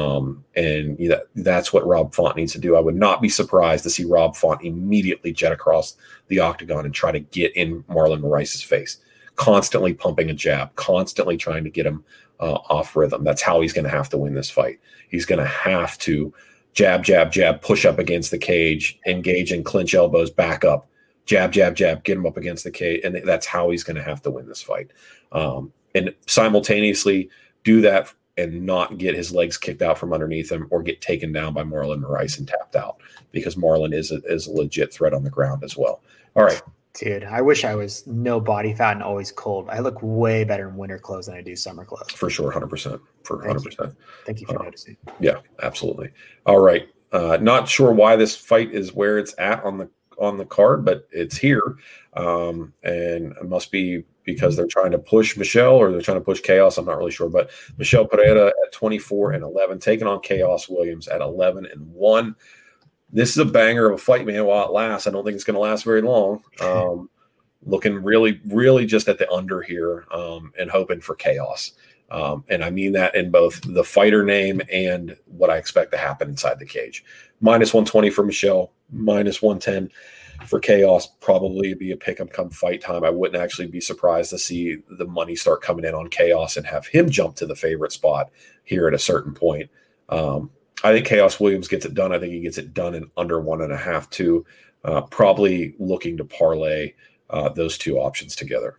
Speaker 3: That's what Rob Font needs to do. I would not be surprised to see Rob Font immediately jet across the octagon and try to get in Marlon Moraes' face, constantly pumping a jab, constantly trying to get him off rhythm. That's how he's going to have to win this fight. He's going to have to jab, jab, jab, push up against the cage, engage in clinch elbows, back up, jab, jab, jab, get him up against the cage. And that's how he's going to have to win this fight. And simultaneously do that and not get his legs kicked out from underneath him or get taken down by Marlon Moraes and tapped out, because Marlon is a legit threat on the ground as well. All right.
Speaker 4: Dude, I wish I was no body fat and always cold. I look way better in winter clothes than I do summer clothes.
Speaker 3: For sure, 100%. For 100%.
Speaker 4: Thank you for noticing.
Speaker 3: Yeah, absolutely. All right. Not sure why this fight is where it's at on the card, but it's here. And it must be because they're trying to push Michelle or they're trying to push Chaos. I'm not really sure. But Michelle Pereira at 24-11, taking on Chaos Williams at 11-1. This is a banger of a fight, man, while it lasts. I don't think it's going to last very long. Looking really, really just at the under here and hoping for chaos. And I mean that in both the fighter name and what I expect to happen inside the cage. -120 for Michelle, -110 for Chaos. Probably be a pick 'em come fight time. I wouldn't actually be surprised to see the money start coming in on Chaos and have him jump to the favorite spot here at a certain point. I think Chaos Williams gets it done. I think he gets it done in under 1.5 too. Probably looking to parlay those two options together.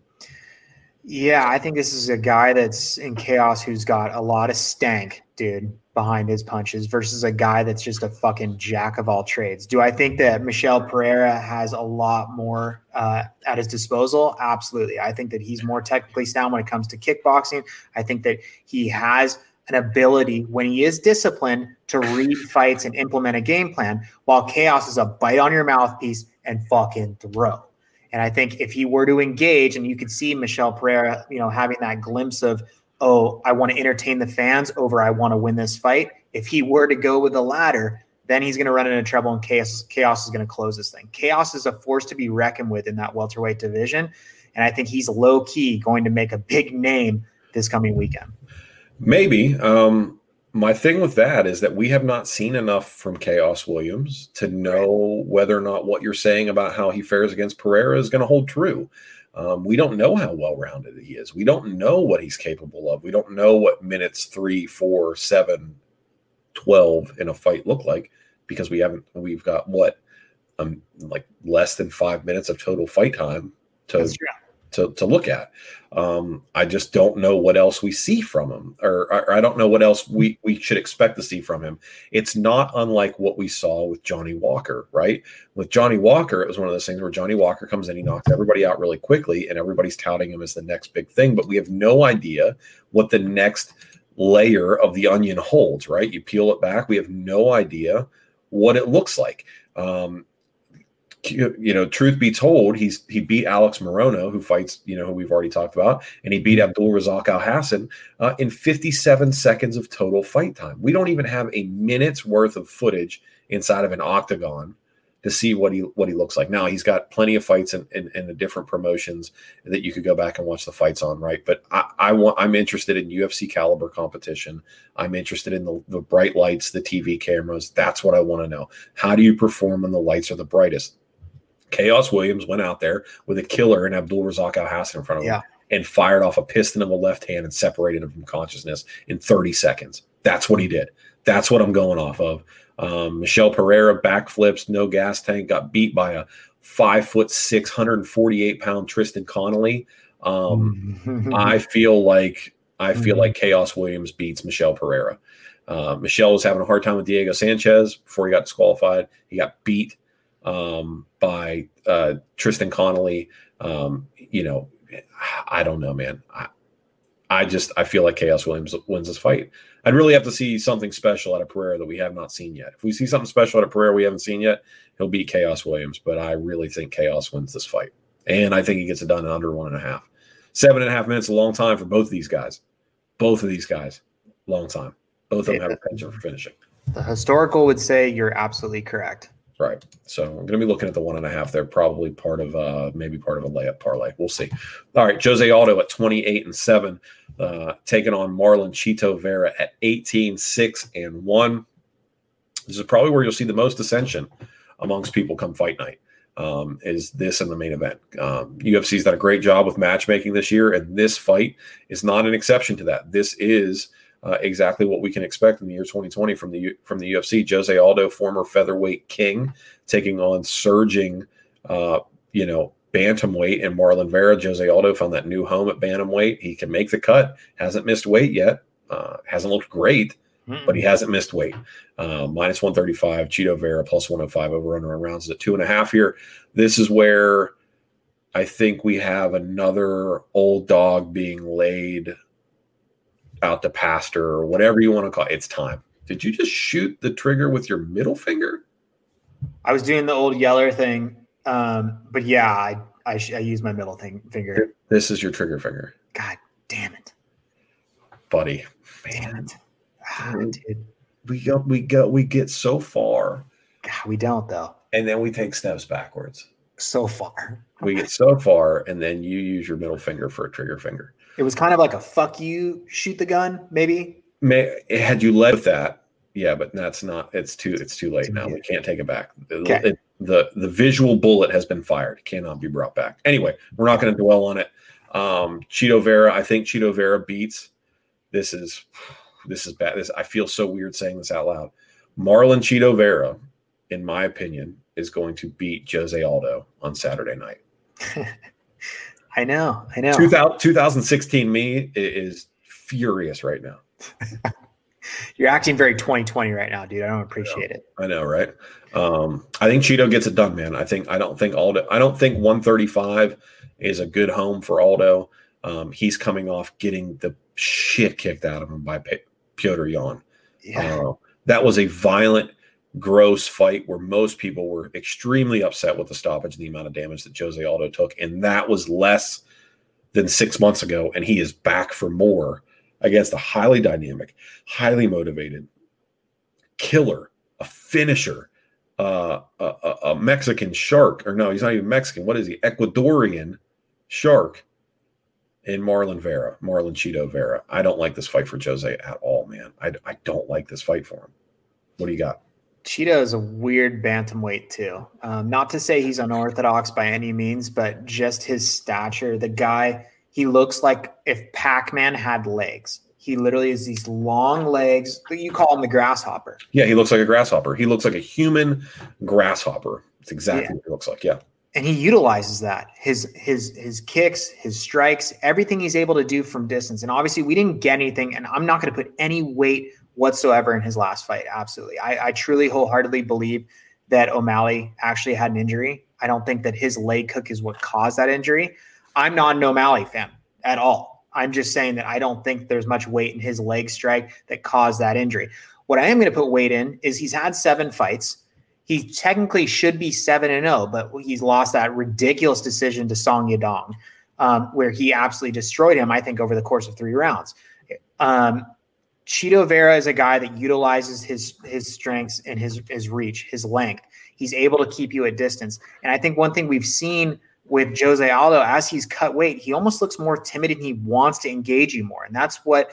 Speaker 4: Yeah, I think this is a guy that's in Chaos who's got a lot of stank, dude, behind his punches versus a guy that's just a fucking jack of all trades. Do I think that Michelle Pereira has a lot more at his disposal? Absolutely. I think that he's more technically sound when it comes to kickboxing. I think that he has an ability, when he is disciplined, to read fights and implement a game plan, while Chaos is a bite on your mouthpiece and fucking throw. And I think if he were to engage, and you could see Michelle Pereira, having that glimpse of, oh, I want to entertain the fans over I want to win this fight. If he were to go with the latter, then he's going to run into trouble, and Chaos is going to close this thing. Chaos is a force to be reckoned with in that welterweight division. And I think he's low key going to make a big name this coming weekend.
Speaker 3: Maybe. My thing with that is that we have not seen enough from Chaos Williams to know whether or not what you're saying about how he fares against Pereira is going to hold true. We don't know how well-rounded he is. We don't know what he's capable of. We don't know what minutes 3, 4, 7, 12 in a fight look like, because we've got like less than 5 minutes of total fight time to look at. I just don't know what else we see from him, or I don't know what else we should expect to see from him. It's not unlike what we saw with Johnny Walker, right? With Johnny Walker, it was one of those things where Johnny Walker comes in, he knocks everybody out really quickly, and everybody's touting him as the next big thing, but we have no idea what the next layer of the onion holds, right? You peel it back, we have no idea what it looks like. Truth be told, he beat Alex Morono, who fights, who we've already talked about, and he beat Abdul Razak Al Hassan in 57 seconds of total fight time. We don't even have a minute's worth of footage inside of an octagon to see what he looks like. Now, he's got plenty of fights in the different promotions that you could go back and watch the fights on, right? But I'm interested in UFC caliber competition. I'm interested in the bright lights, the TV cameras. That's what I want to know. How do you perform when the lights are the brightest? Chaos Williams went out there with a killer in Abdul Razak Al Hassan in front of him and fired off a piston of a left hand and separated him from consciousness in 30 seconds. That's what he did. That's what I'm going off of. Michelle Pereira backflips, no gas tank, got beat by a 5'6", 148-pound Tristan Connolly. I feel like Chaos Williams beats Michel Pereira. Michel was having a hard time with Diego Sanchez before he got disqualified. He got beat by Tristan Connolly. I don't know, man. I feel like Chaos Williams wins this fight. I'd really have to see something special out of Pereira that we have not seen yet. If we see something special out of Pereira we haven't seen yet, he'll beat Chaos Williams. But I really think Chaos wins this fight. And I think he gets it done in under 1.5. 7.5 minutes, a long time for both of these guys. Both of these guys, long time. Both of them have a penchant for finishing.
Speaker 4: The historical would say you're absolutely correct.
Speaker 3: Right. So I'm going to be looking at the 1.5. They're probably maybe part of a layup parlay. We'll see. All right. Jose Aldo at 28-7, taking on Marlon Chito Vera at 18-6-1. This is probably where you'll see the most dissension amongst people come fight night. Is this in the main event? UFC's done a great job with matchmaking this year, and this fight is not an exception to that. This is exactly what we can expect in the year 2020 from the UFC. Jose Aldo, former featherweight king, taking on surging, bantamweight, and Marlon Vera. Jose Aldo found that new home at bantamweight. He can make the cut. Hasn't missed weight yet. Hasn't looked great, but he hasn't missed weight. Minus 135. Chito Vera plus 105. Over under rounds is at 2.5 here. This is where I think we have another old dog being laid out to pasture, or whatever you want to call it. It's time. Did you just shoot the trigger with your middle finger?
Speaker 4: I was doing the old Yeller thing, but yeah, I use my middle finger.
Speaker 3: This is your trigger finger.
Speaker 4: God damn it,
Speaker 3: buddy.
Speaker 4: Man, dude.
Speaker 3: We get so far.
Speaker 4: God, we don't though.
Speaker 3: And then we take steps backwards.
Speaker 4: So far.
Speaker 3: We get so far, and then you use your middle finger for a trigger finger.
Speaker 4: It was kind of like a fuck you, shoot the gun, maybe.
Speaker 3: Had you led with that, yeah, but that's not. It's too late now. We can't take it back.
Speaker 4: Okay.
Speaker 3: The visual bullet has been fired. It cannot be brought back. Anyway, we're not going to dwell on it. Chito Vera. I think Chito Vera beats. This is bad. I feel so weird saying this out loud. Marlon Chito Vera, in my opinion, is going to beat Jose Aldo on Saturday night.
Speaker 4: I know.
Speaker 3: 2016 me is furious right now.
Speaker 4: You're acting very 2020 right now, dude. I don't appreciate it.
Speaker 3: I know, right? I think Chito gets it done, man. I don't think 135 is a good home for Aldo. He's coming off getting the shit kicked out of him by Piotr Jan.
Speaker 4: Yeah.
Speaker 3: That was a violent, gross fight where most people were extremely upset with the stoppage and the amount of damage that Jose Aldo took. And that was less than 6 months ago. And he is back for more against a highly dynamic, highly motivated killer, a finisher, a Mexican shark. Or no, he's not even Mexican. What is he? Ecuadorian shark in Marlon Chito Vera. I don't like this fight for Jose at all, man. I don't like this fight for him. What do you got?
Speaker 4: Chito is a weird bantamweight too. Not to say he's unorthodox by any means, but just his stature. The guy, he looks like if Pac-Man had legs. He literally has these long legs. You call him the grasshopper.
Speaker 3: Yeah, he looks like a grasshopper. He looks like a human grasshopper. It's exactly what he looks like. Yeah.
Speaker 4: And he utilizes that. His kicks, his strikes, everything he's able to do from distance. And obviously we didn't get anything, and I'm not going to put any weight whatsoever in his last fight. Absolutely. I truly wholeheartedly believe that O'Malley actually had an injury. I don't think that his leg hook is what caused that injury. I'm not an O'Malley fan at all. I'm just saying that I don't think there's much weight in his leg strike that caused that injury. What I am going to put weight in is he's had 7 fights. He technically should be 7-0, but he's lost that ridiculous decision to Song Yadong, where he absolutely destroyed him, I think, over the course of 3 rounds. Chito Vera is a guy that utilizes his strengths and his reach, his length. He's able to keep you at distance. And I think one thing we've seen with Jose Aldo, as he's cut weight, he almost looks more timid and he wants to engage you more. And that's what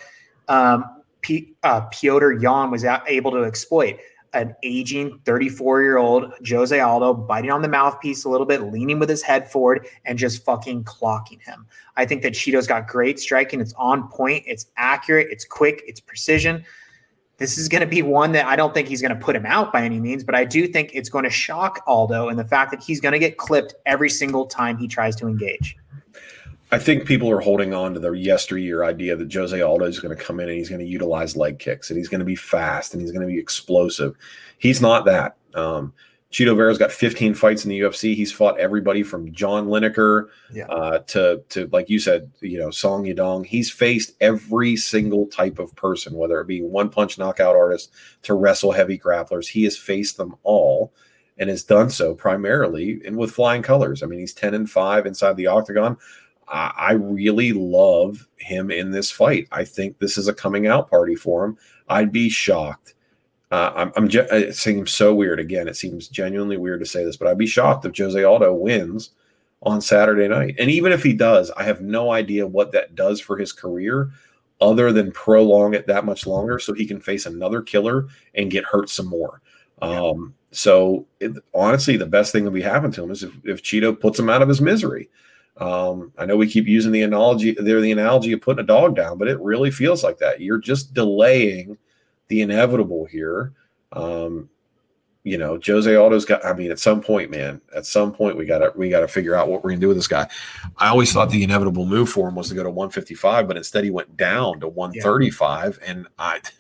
Speaker 4: Piotr Jan was able to exploit. An aging 34-year-old Jose Aldo biting on the mouthpiece a little bit, leaning with his head forward, and just fucking clocking him. I think that Chito's got great striking. It's on point. It's accurate. It's quick. It's precision. This is going to be one that I don't think he's going to put him out by any means, but I do think it's going to shock Aldo in the fact that he's going to get clipped every single time he tries to engage.
Speaker 3: I think people are holding on to the yesteryear idea that Jose Aldo is going to come in and he's going to utilize leg kicks and he's going to be fast and he's going to be explosive. He's not that. Chito Vera's got 15 fights in the UFC. He's fought everybody from John Lineker to like you said, Song Yadong. He's faced every single type of person, whether it be one-punch knockout artists to wrestle heavy grapplers. He has faced them all and has done so primarily and with flying colors. I mean, he's 10-5 inside the octagon. I really love him in this fight. I think this is a coming out party for him. I'd be shocked. It seems so weird. Again, it seems genuinely weird to say this, but I'd be shocked if Jose Aldo wins on Saturday night. And even if he does, I have no idea what that does for his career other than prolong it that much longer so he can face another killer and get hurt some more. Honestly, the best thing that will be happening to him is if Chito puts him out of his misery. I know we keep using the analogy of putting a dog down, but it really feels like that. You're just delaying the inevitable here. Jose Aldo's got, at some point, we gotta figure out what we're gonna do with this guy. I always thought the inevitable move for him was to go to 155, but instead he went down to 135. And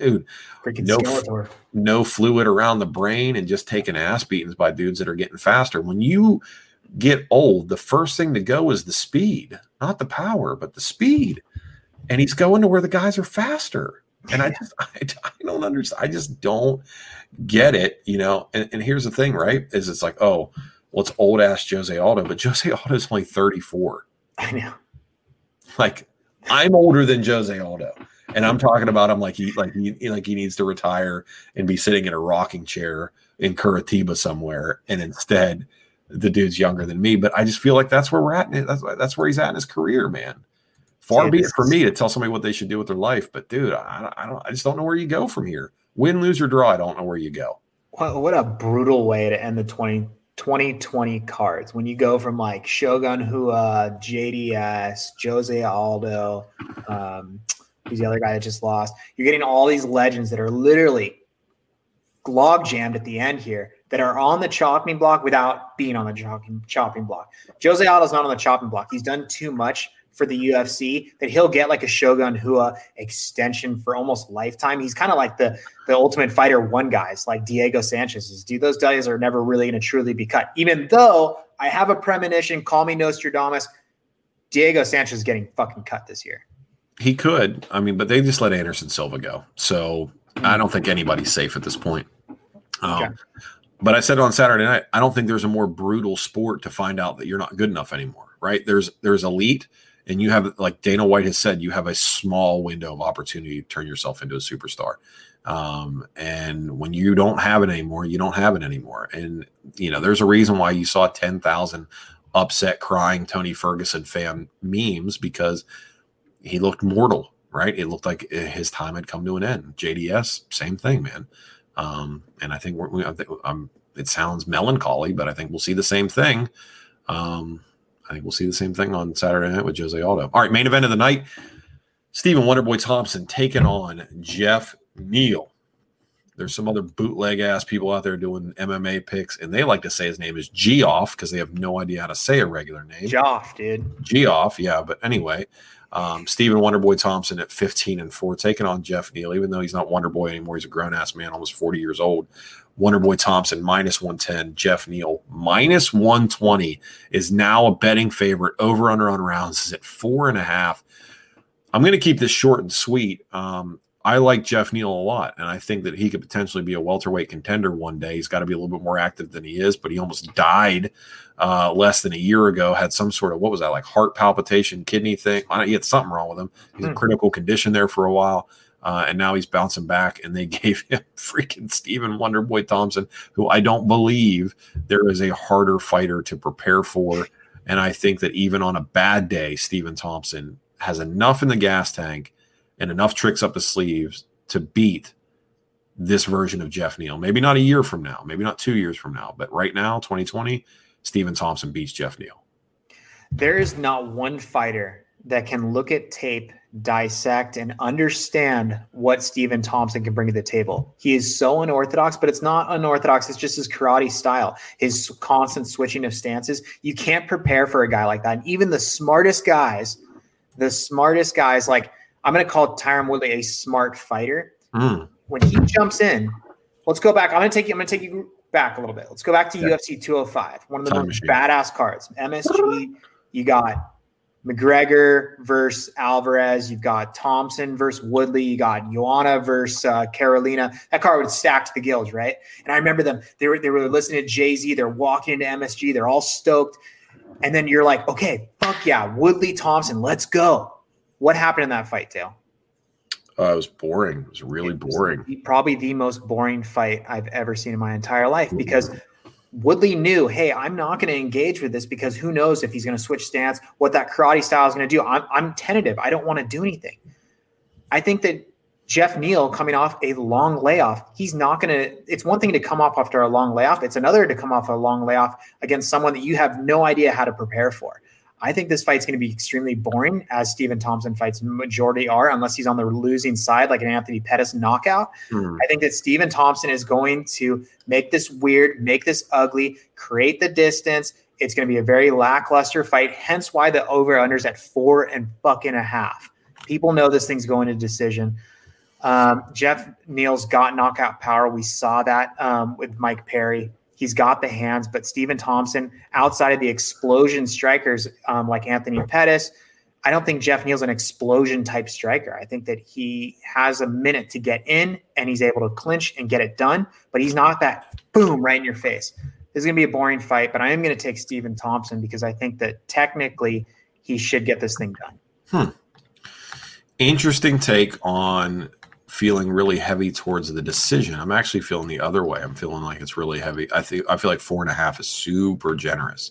Speaker 3: no fluid around the brain and just taking ass beatings by dudes that are getting faster. When you get old, the first thing to go is the speed, not the power, but the speed. And he's going to where the guys are faster. And I don't understand. I just don't get it, And here's the thing, right? Is it's like, oh, well, it's old ass Jose Aldo, but Jose Aldo is only 34.
Speaker 4: I know.
Speaker 3: Like, I'm older than Jose Aldo, and I'm talking about him like he needs to retire and be sitting in a rocking chair in Curitiba somewhere, and instead the dude's younger than me. But I just feel like that's where we're at. That's where he's at in his career, man. Far be it for me to tell somebody what they should do with their life, but dude, I just don't know where you go from here. Win, lose, or draw, I don't know where you go.
Speaker 4: What a brutal way to end the 2020 cards when you go from like Shogun Rua, JDS, Jose Aldo, who's the other guy that just lost. You're getting all these legends that are literally log jammed at the end here that are on the chopping block without being on the chopping block. Jose Aldo's not on the chopping block. He's done too much for the UFC that he'll get like a Shogun Rua extension for almost lifetime. He's kind of like the Ultimate Fighter 1 guys, like Diego Sanchez's. Dude, those guys are never really going to truly be cut. Even though I have a premonition, call me Nostradamus, Diego Sanchez is getting fucking cut this year.
Speaker 3: He could. But they just let Anderson Silva go. So I don't think anybody's safe at this point.
Speaker 4: Okay.
Speaker 3: But I said on Saturday night, I don't think there's a more brutal sport to find out that you're not good enough anymore, right? There's elite, and you have, like Dana White has said, you have a small window of opportunity to turn yourself into a superstar. And when you don't have it anymore, you don't have it anymore. And, there's a reason why you saw 10,000 upset crying Tony Ferguson fan memes, because he looked mortal, right? It looked like his time had come to an end. JDS, same thing, man. And I think it sounds melancholy, but I think we'll see the same thing. I think we'll see the same thing on Saturday night with Jose Aldo. All right, main event of the night, Stephen Wonderboy Thompson taking on Jeff Neal. There's some other bootleg-ass people out there doing MMA picks, and they like to say his name is Geoff because they have no idea how to say a regular name.
Speaker 4: Geoff, dude.
Speaker 3: Geoff, yeah, but anyway. Stephen Wonderboy Thompson at 15-4, taking on Jeff Neal, even though he's not Wonderboy anymore. He's a grown-ass man, almost 40 years old. Wonderboy Thompson, -110. Jeff Neal, -120, is now a betting favorite. Over-under on rounds is at 4.5. I'm going to keep this short and sweet. I like Jeff Neal a lot, and I think that he could potentially be a welterweight contender one day. He's got to be a little bit more active than he is, but he almost died less than a year ago, had some sort of, what was that, like heart palpitation, kidney thing? He had something wrong with him. He's in critical condition there for a while, and now he's bouncing back, and they gave him freaking Stephen Wonderboy Thompson, who I don't believe there is a harder fighter to prepare for, and I think that even on a bad day, Stephen Thompson has enough in the gas tank and enough tricks up his sleeves to beat this version of Jeff Neal. Maybe not a year from now, maybe not 2 years from now, but right now, 2020, Stephen Thompson beats Jeff Neal.
Speaker 4: There is not one fighter that can look at tape, dissect, and understand what Stephen Thompson can bring to the table. He is so unorthodox, but it's not unorthodox. It's just his karate style, his constant switching of stances. You can't prepare for a guy like that. And even the smartest guys, like I'm going to call Tyron Woodley a smart fighter. When he jumps in, let's go back. I'm going to take you back a little bit. Let's go back to UFC 205, one of the most badass cards. MSG, you got McGregor versus Alvarez. You've got Thompson versus Woodley. You got Joanna versus Carolina. That card was stacked to the gills, right? And I remember them. They were listening to Jay-Z. They're walking into MSG. They're all stoked. And then you're like, okay, fuck yeah, Woodley Thompson, let's go. What happened in that fight, Dale?
Speaker 3: It was boring. It was really boring.
Speaker 4: Probably the most boring fight I've ever seen in my entire life because Woodley knew, hey, I'm not going to engage with this because who knows if he's going to switch stance, what that karate style is going to do. I'm tentative. I don't want to do anything. I think that Jeff Neal coming off a long layoff, he's not going to – it's one thing to come off after a long layoff. It's another to come off a long layoff against someone that you have no idea how to prepare for. I think this fight's going to be extremely boring, as Stephen Thompson fights majority are, unless he's on the losing side like an Anthony Pettis knockout. I think that Stephen Thompson is going to make this weird, make this ugly, create the distance. It's going to be a very lackluster fight, hence why the over-under's at 4.5. People know this thing's going to decision. Jeff Neal's got knockout power. We saw that with Mike Perry. He's got the hands, but Stephen Thompson, outside of the explosion strikers like Anthony Pettis, I don't think Jeff Neal's an explosion type striker. I think that he has a minute to get in and he's able to clinch and get it done, but he's not that boom right in your face. This is going to be a boring fight, but I am going to take Stephen Thompson because I think that technically he should get this thing done.
Speaker 5: Interesting take on feeling really heavy towards the decision. I'm actually feeling the other way. I'm feeling like it's really heavy. I feel like 4.5 is super generous.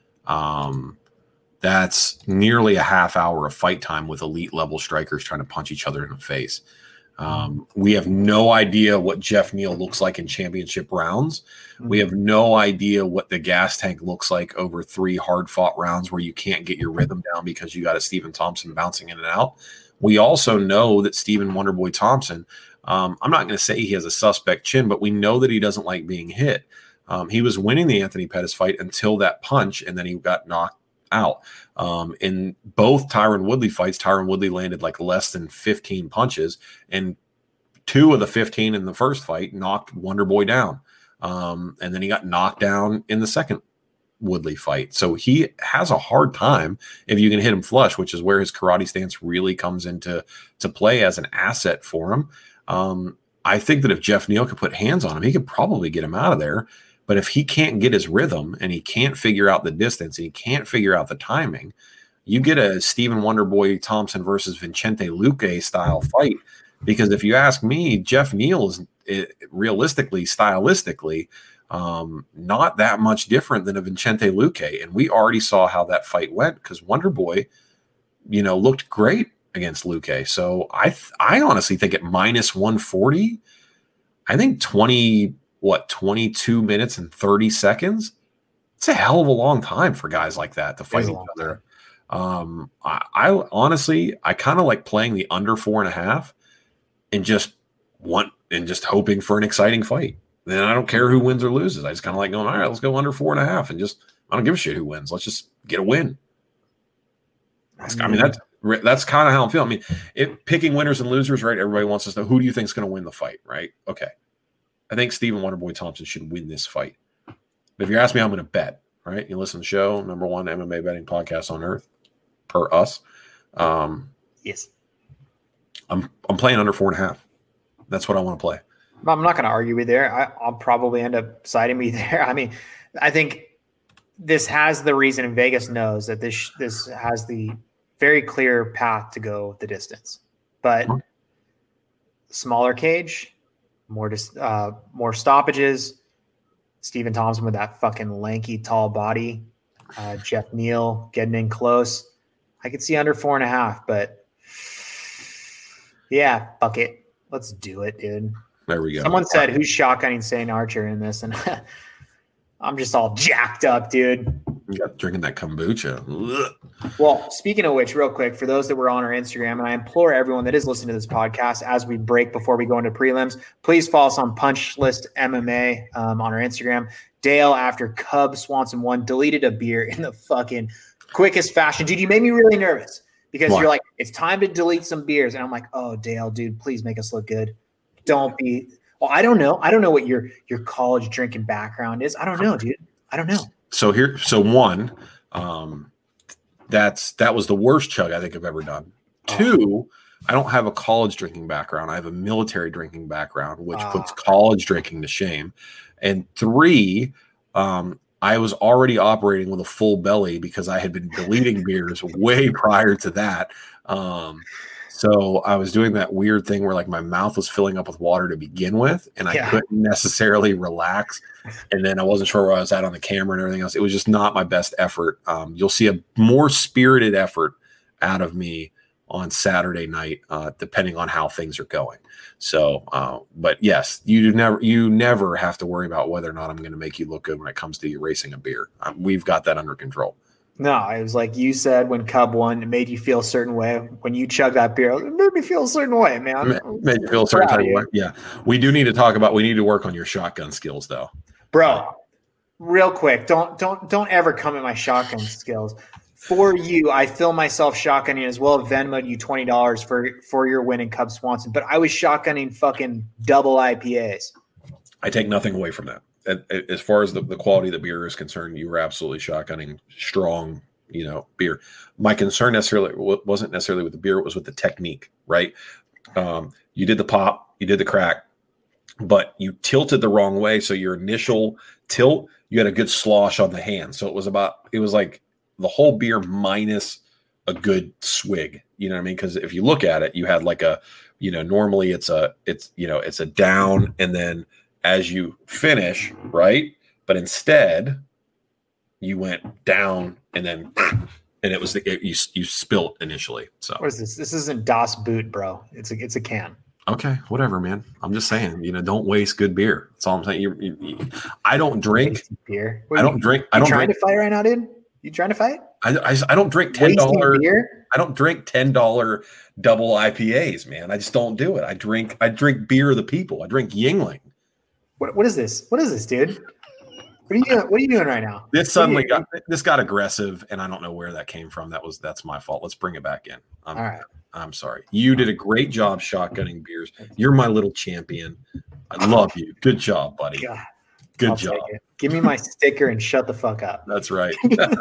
Speaker 5: That's nearly a half hour of fight time with elite level strikers trying to punch each other in the face. We have no idea what Jeff Neal looks like in championship rounds. We have no idea what the gas tank looks like over 3 hard fought rounds where you can't get your rhythm down because you got a Stephen Thompson bouncing in and out. We also know that Stephen Wonderboy Thompson, I'm not going to say he has a suspect chin, but we know that he doesn't like being hit. He was winning the Anthony Pettis fight until that punch, and then he got knocked out. In both Tyron Woodley fights, Tyron Woodley landed like less than 15 punches, and 2 of the 15 in the first fight knocked Wonderboy down. And then he got knocked down in the second Woodley fight. So he has a hard time if you can hit him flush, which is where his karate stance really comes into play as an asset for him. I think that if Jeff Neal could put hands on him, he could probably get him out of there. But if he can't get his rhythm and he can't figure out the distance and he can't figure out the timing, you get a Stephen Wonderboy Thompson versus Vicente Luque style fight. Because if you ask me, Jeff Neal is realistically, stylistically, not that much different than a Vicente Luque. And we already saw how that fight went because Wonderboy, looked great against Luque. So I honestly think at minus 140, I think 22 minutes and 30 seconds. It's a hell of a long time for guys like that to fight each other. I honestly, I kind of like playing the under 4.5 and just hoping for an exciting fight. Then I don't care who wins or loses. I just kind of like going, all right, let's go under 4.5 and just, I don't give a shit who wins. Let's just get a win. That's kind of how I'm feeling. Picking winners and losers, right? Everybody wants us to know, who do you think is going to win the fight, right? Okay. I think Stephen Wonderboy Thompson should win this fight. But if you ask me, I'm going to bet, right? You listen to the show, number 1 MMA betting podcast on earth per us.
Speaker 4: Yes.
Speaker 5: I'm playing under 4.5. That's what I want to play.
Speaker 4: I'm not going to argue with you there. I'll probably end up siding with you there. I think this has the reason, and Vegas knows that this has the very clear path to go the distance. But smaller cage, more stoppages. Stephen Thompson with that fucking lanky, tall body. Jeff Neal getting in close. I could see under 4.5, but yeah, fuck it. Let's do it, dude.
Speaker 5: There we go.
Speaker 4: Someone said, who's shotgunning St. Archer in this? And I'm just all jacked up, dude.
Speaker 5: You got drinking that kombucha. Ugh.
Speaker 4: Well, speaking of which, real quick, for those that were on our Instagram, and I implore everyone that is listening to this podcast as we break before we go into prelims, please follow us on Punch List MMA on our Instagram. Dale, after Cub Swanson won, deleted a beer in the fucking quickest fashion. Dude, you made me really nervous because
Speaker 5: Why?
Speaker 4: you're like, it's time to delete some beers. And I'm like, oh, Dale, dude, please make us look good. Don't be – well, I don't know. I don't know what your college drinking background is. I don't know, dude. I don't know.
Speaker 5: So one, that was the worst chug I think I've ever done. Two, I don't have a college drinking background. I have a military drinking background, which puts college drinking to shame. And three, I was already operating with a full belly because I had been deleting beers way prior to that. So I was doing that weird thing where like my mouth was filling up with water to begin with, and I couldn't necessarily relax. And then I wasn't sure where I was at on the camera and everything else. It was just not my best effort. You'll see a more spirited effort out of me on Saturday night, depending on how things are going. So, but yes, you never have to worry about whether or not I'm going to make you look good when it comes to you racing a beer. We've got that under control.
Speaker 4: No, it was like you said when Cub won, it made you feel a certain way. When you chugged that beer, it made me feel a certain way, man.
Speaker 5: Made you feel a certain type of way. Yeah. We need to work on your shotgun skills though.
Speaker 4: Bro, real quick, don't ever come at my shotgun skills. For you, I feel myself shotgunning as well. Venmoed you $20 for your win in Cub Swanson, but I was shotgunning fucking double IPAs.
Speaker 5: I take nothing away from that. As far as the quality of the beer is concerned, you were absolutely shotgunning strong, beer. My concern wasn't necessarily with the beer; it was with the technique. Right? You did the pop, you did the crack, but you tilted the wrong way. So your initial tilt, you had a good slosh on the hand. So it was like the whole beer minus a good swig. You know what I mean? Because if you look at it, you had like normally it's a down and then as you finish, right? But instead, you went down and then, and it was you spilt initially. So
Speaker 4: what is this? This isn't Das Boot, bro. It's a can.
Speaker 5: Okay, whatever, man. I'm just saying, don't waste good beer. That's all I'm saying. I don't drink
Speaker 4: beer.
Speaker 5: I don't drink.
Speaker 4: You trying to fight right now, dude? You trying to fight?
Speaker 5: I don't drink $10 beer. I don't drink $10 double IPAs, man. I just don't do it. I drink beer of the people. I drink Yuengling.
Speaker 4: What is this? What is this, dude? What are you doing right now?
Speaker 5: This got aggressive, and I don't know where that came from. That's my fault. Let's bring it back in.
Speaker 4: All right.
Speaker 5: I'm sorry. You did a great job shotgunning beers. You're my little champion. I love you. Good job, buddy.
Speaker 4: God,
Speaker 5: Good job.
Speaker 4: Give me my sticker and shut the fuck up.
Speaker 5: That's right.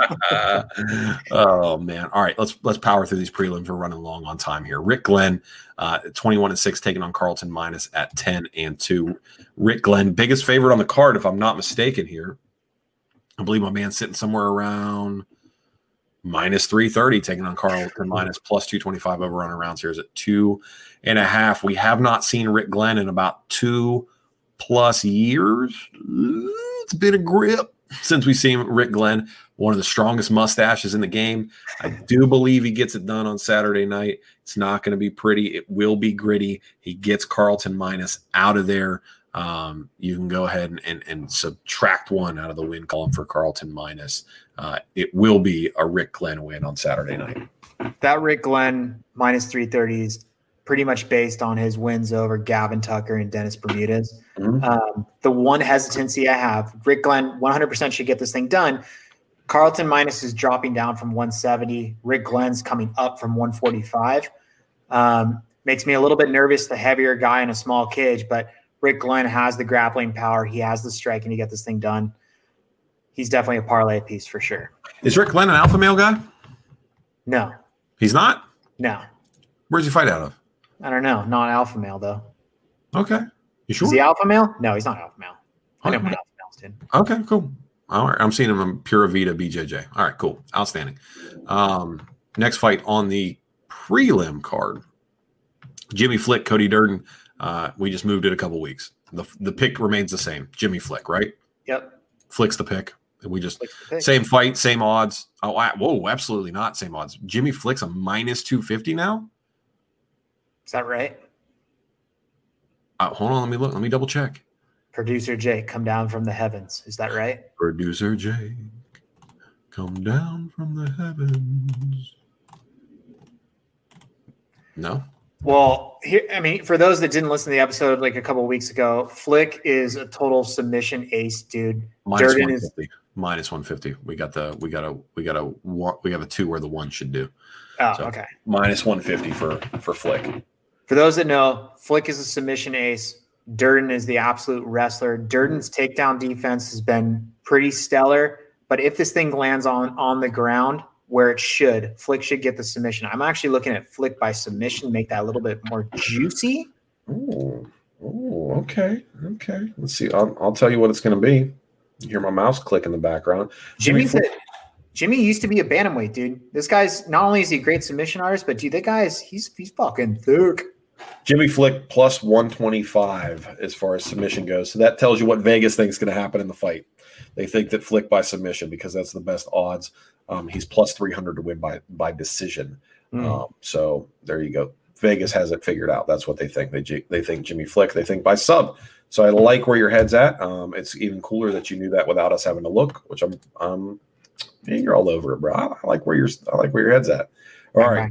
Speaker 5: Oh man. All right, let's power through these prelims. We're running long on time here. Rick Glenn, 21-6, taking on Carlton Minus at 10-2. Rick Glenn, biggest favorite on the card, if I'm not mistaken here. I believe my man's sitting somewhere around minus 330, taking on Carlton Minus plus 225 over on rounds here is at 2.5. We have not seen Rick Glenn in about 2+ years. It's been a grip since we've seen Rick Glenn, one of the strongest mustaches in the game. I do believe he gets it done on Saturday night. It's not going to be pretty. It will be gritty. He gets Carlton Minus out of there. You can go ahead and subtract one out of the win column for Carlton Minus. It will be a Rick Glenn win on Saturday night.
Speaker 4: That Rick Glenn minus 330 is pretty much based on his wins over Gavin Tucker and Dennis Bermudez. Mm-hmm. The one hesitancy I have, Rick Glenn 100% should get this thing done. Carlton Minus is dropping down from 170. Rick Glenn's coming up from 145. Makes me a little bit nervous, the heavier guy in a small cage, but Rick Glenn has the grappling power. He has the striking to get this thing done. He's definitely a parlay piece for sure.
Speaker 5: Is Rick Glenn an alpha male guy?
Speaker 4: No.
Speaker 5: He's not?
Speaker 4: No.
Speaker 5: Where's he fight out of?
Speaker 4: I don't know. Not alpha male, though.
Speaker 5: Okay. You sure?
Speaker 4: Is he alpha male? No, he's not alpha male. I know my alpha males, dude.
Speaker 5: Okay, cool. All right. I'm seeing him in Pura Vida BJJ. All right, cool. Outstanding. Next fight on the prelim card. Jimmy Flick, Cody Durden. We just moved it a couple weeks. The pick remains the same. Jimmy Flick, right?
Speaker 4: Yep.
Speaker 5: Flick's the pick. We just same fight, same odds. Oh, whoa, absolutely not same odds. Jimmy Flick's a minus 250 now.
Speaker 4: Is that right?
Speaker 5: Hold on, let me look. Let me double check.
Speaker 4: Producer Jake, come down from the heavens. Is that right?
Speaker 5: Producer Jake, come down from the heavens. No?
Speaker 4: Well, here, I mean, for those that didn't listen to the episode like a couple of weeks ago, Flick is a total submission ace, dude.
Speaker 5: Minus
Speaker 4: Durden
Speaker 5: 150. Minus 150. We got a 2 where the 1 should do.
Speaker 4: Oh,
Speaker 5: So,
Speaker 4: okay.
Speaker 3: Minus 150 for Flick.
Speaker 4: For those that know, Flick is a submission ace. Durden is the absolute wrestler. Durden's takedown defense has been pretty stellar, but if this thing lands on the ground where it should, Flick should get the submission. I'm actually looking at Flick by submission, make that a little bit more juicy.
Speaker 3: Ooh, okay. Let's see. I'll tell you what it's going to be. You hear my mouse click in the background.
Speaker 4: Jimmy used to be a bantamweight, dude. This guy's not only is he a great submission artist, but dude, that guy's he's fucking thick.
Speaker 3: Jimmy Flick plus 125 as far as submission goes. So that tells you what Vegas thinks is going to happen in the fight. They think that Flick by submission because that's the best odds. He's plus 300 to win by decision. So there you go. Vegas has it figured out. That's what they think. They think Jimmy Flick. They think by sub. So I like where your head's at. It's even cooler that you knew that without us having to look. Which you're all over it, bro. I like where your head's at. All right.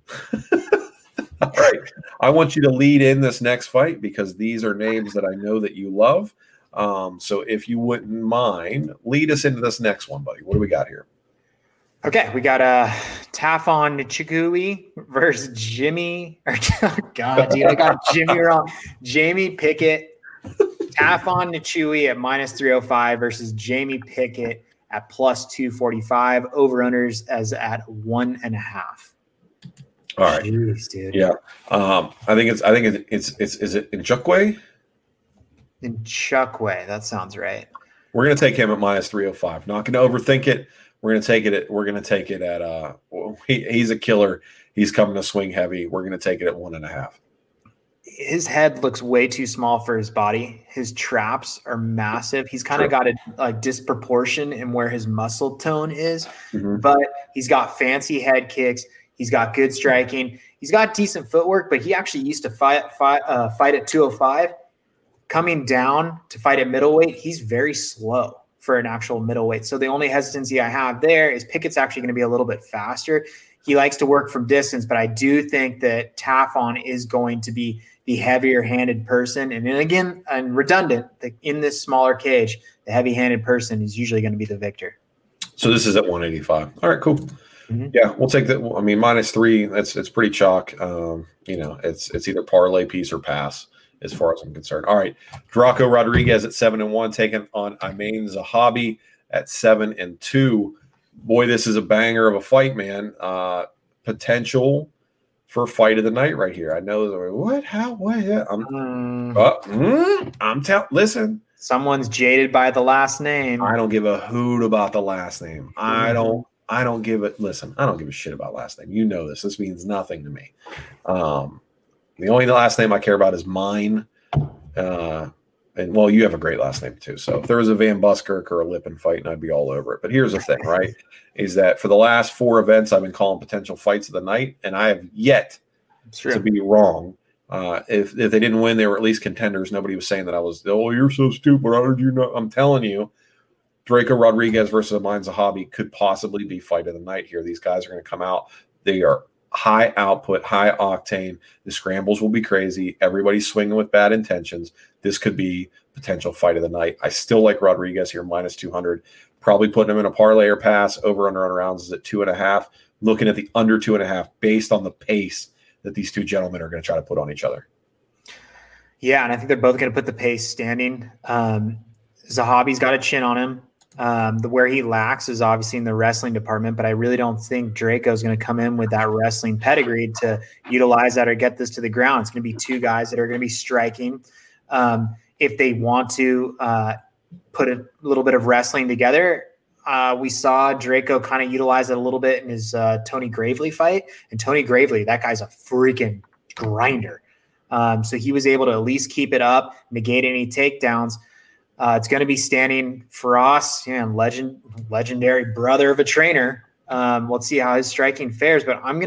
Speaker 3: All right. I want you to lead in this next fight because these are names that I know that you love. So if you wouldn't mind, lead us into this next one, buddy. What do we got here?
Speaker 4: Okay, we got Tafon Nchukui versus Jimmy. God, dude, I got Jimmy wrong. Jamie Pickett. Tafon Nchukui at minus 305 versus Jamie Pickett at plus 245. Over-unders as at 1.5.
Speaker 3: All right.
Speaker 4: Jeez, dude.
Speaker 3: Yeah. I think it's is it Nchukwi?
Speaker 4: Nchukwi. That sounds right.
Speaker 3: We're gonna take him at minus 305. Not gonna overthink it. We're gonna take it at he's a killer. He's coming to swing heavy. We're gonna take it at 1.5.
Speaker 4: His head looks way too small for his body. His traps are massive. He's kind of got a like disproportion in where his muscle tone is, but he's got fancy head kicks. He's got good striking. He's got decent footwork, but he actually used to fight at 205. Coming down to fight at middleweight, he's very slow for an actual middleweight. So the only hesitancy I have there is Pickett's actually going to be a little bit faster. He likes to work from distance, but I do think that Tafon is going to be the heavier-handed person. And then again, and redundant, in this smaller cage, the heavy-handed person is usually going to be the victor.
Speaker 3: So this is at 185. All right, cool. Yeah, we'll take that. I mean, minus 3. It's pretty chalk. It's either parlay piece or pass as far as I'm concerned. All right, Draco Rodriguez at 7-1, taking on Amin Zahabi at 7-2. Boy, this is a banger of a fight, man. Potential for fight of the night right here. I know what? How? What? Yeah. Listen.
Speaker 4: Someone's jaded by the last name.
Speaker 3: I don't give a hoot about the last name. I don't give it. Listen, I don't give a shit about last name. You know this. This means nothing to me. The only last name I care about is mine. And well, you have a great last name too. So if there was a Van Buskirk or a Lippen fight, I'd be all over it. But here's the thing, right? Is that for the last 4 events, I've been calling potential fights of the night, and I have yet to be wrong. If they didn't win, they were at least contenders. Nobody was saying that I was, oh, you're so stupid. How did you know? I'm telling you, Draco Rodriguez versus Amin Zahabi could possibly be fight of the night here. These guys are going to come out. They are high output, high octane. The scrambles will be crazy. Everybody's swinging with bad intentions. This could be potential fight of the night. I still like Rodriguez here, minus 200. Probably putting him in a parlay or pass. Over under on rounds is at 2.5. Looking at the under 2.5 based on the pace that these two gentlemen are going to try to put on each other.
Speaker 4: Yeah, and I think they're both going to put the pace standing. Zahabi's got a chin on him. Where he lacks is obviously in the wrestling department, but I really don't think Draco's going to come in with that wrestling pedigree to utilize that or get this to the ground. It's going to be 2 guys that are going to be striking. If they want to put a little bit of wrestling together, we saw Draco kind of utilize it a little bit in his Tony Gravely fight. And Tony Gravely, that guy's a freaking grinder. So he was able to at least keep it up, negate any takedowns. It's going to be standing for us, legendary brother of a trainer. Let's see how his striking fares, but I'm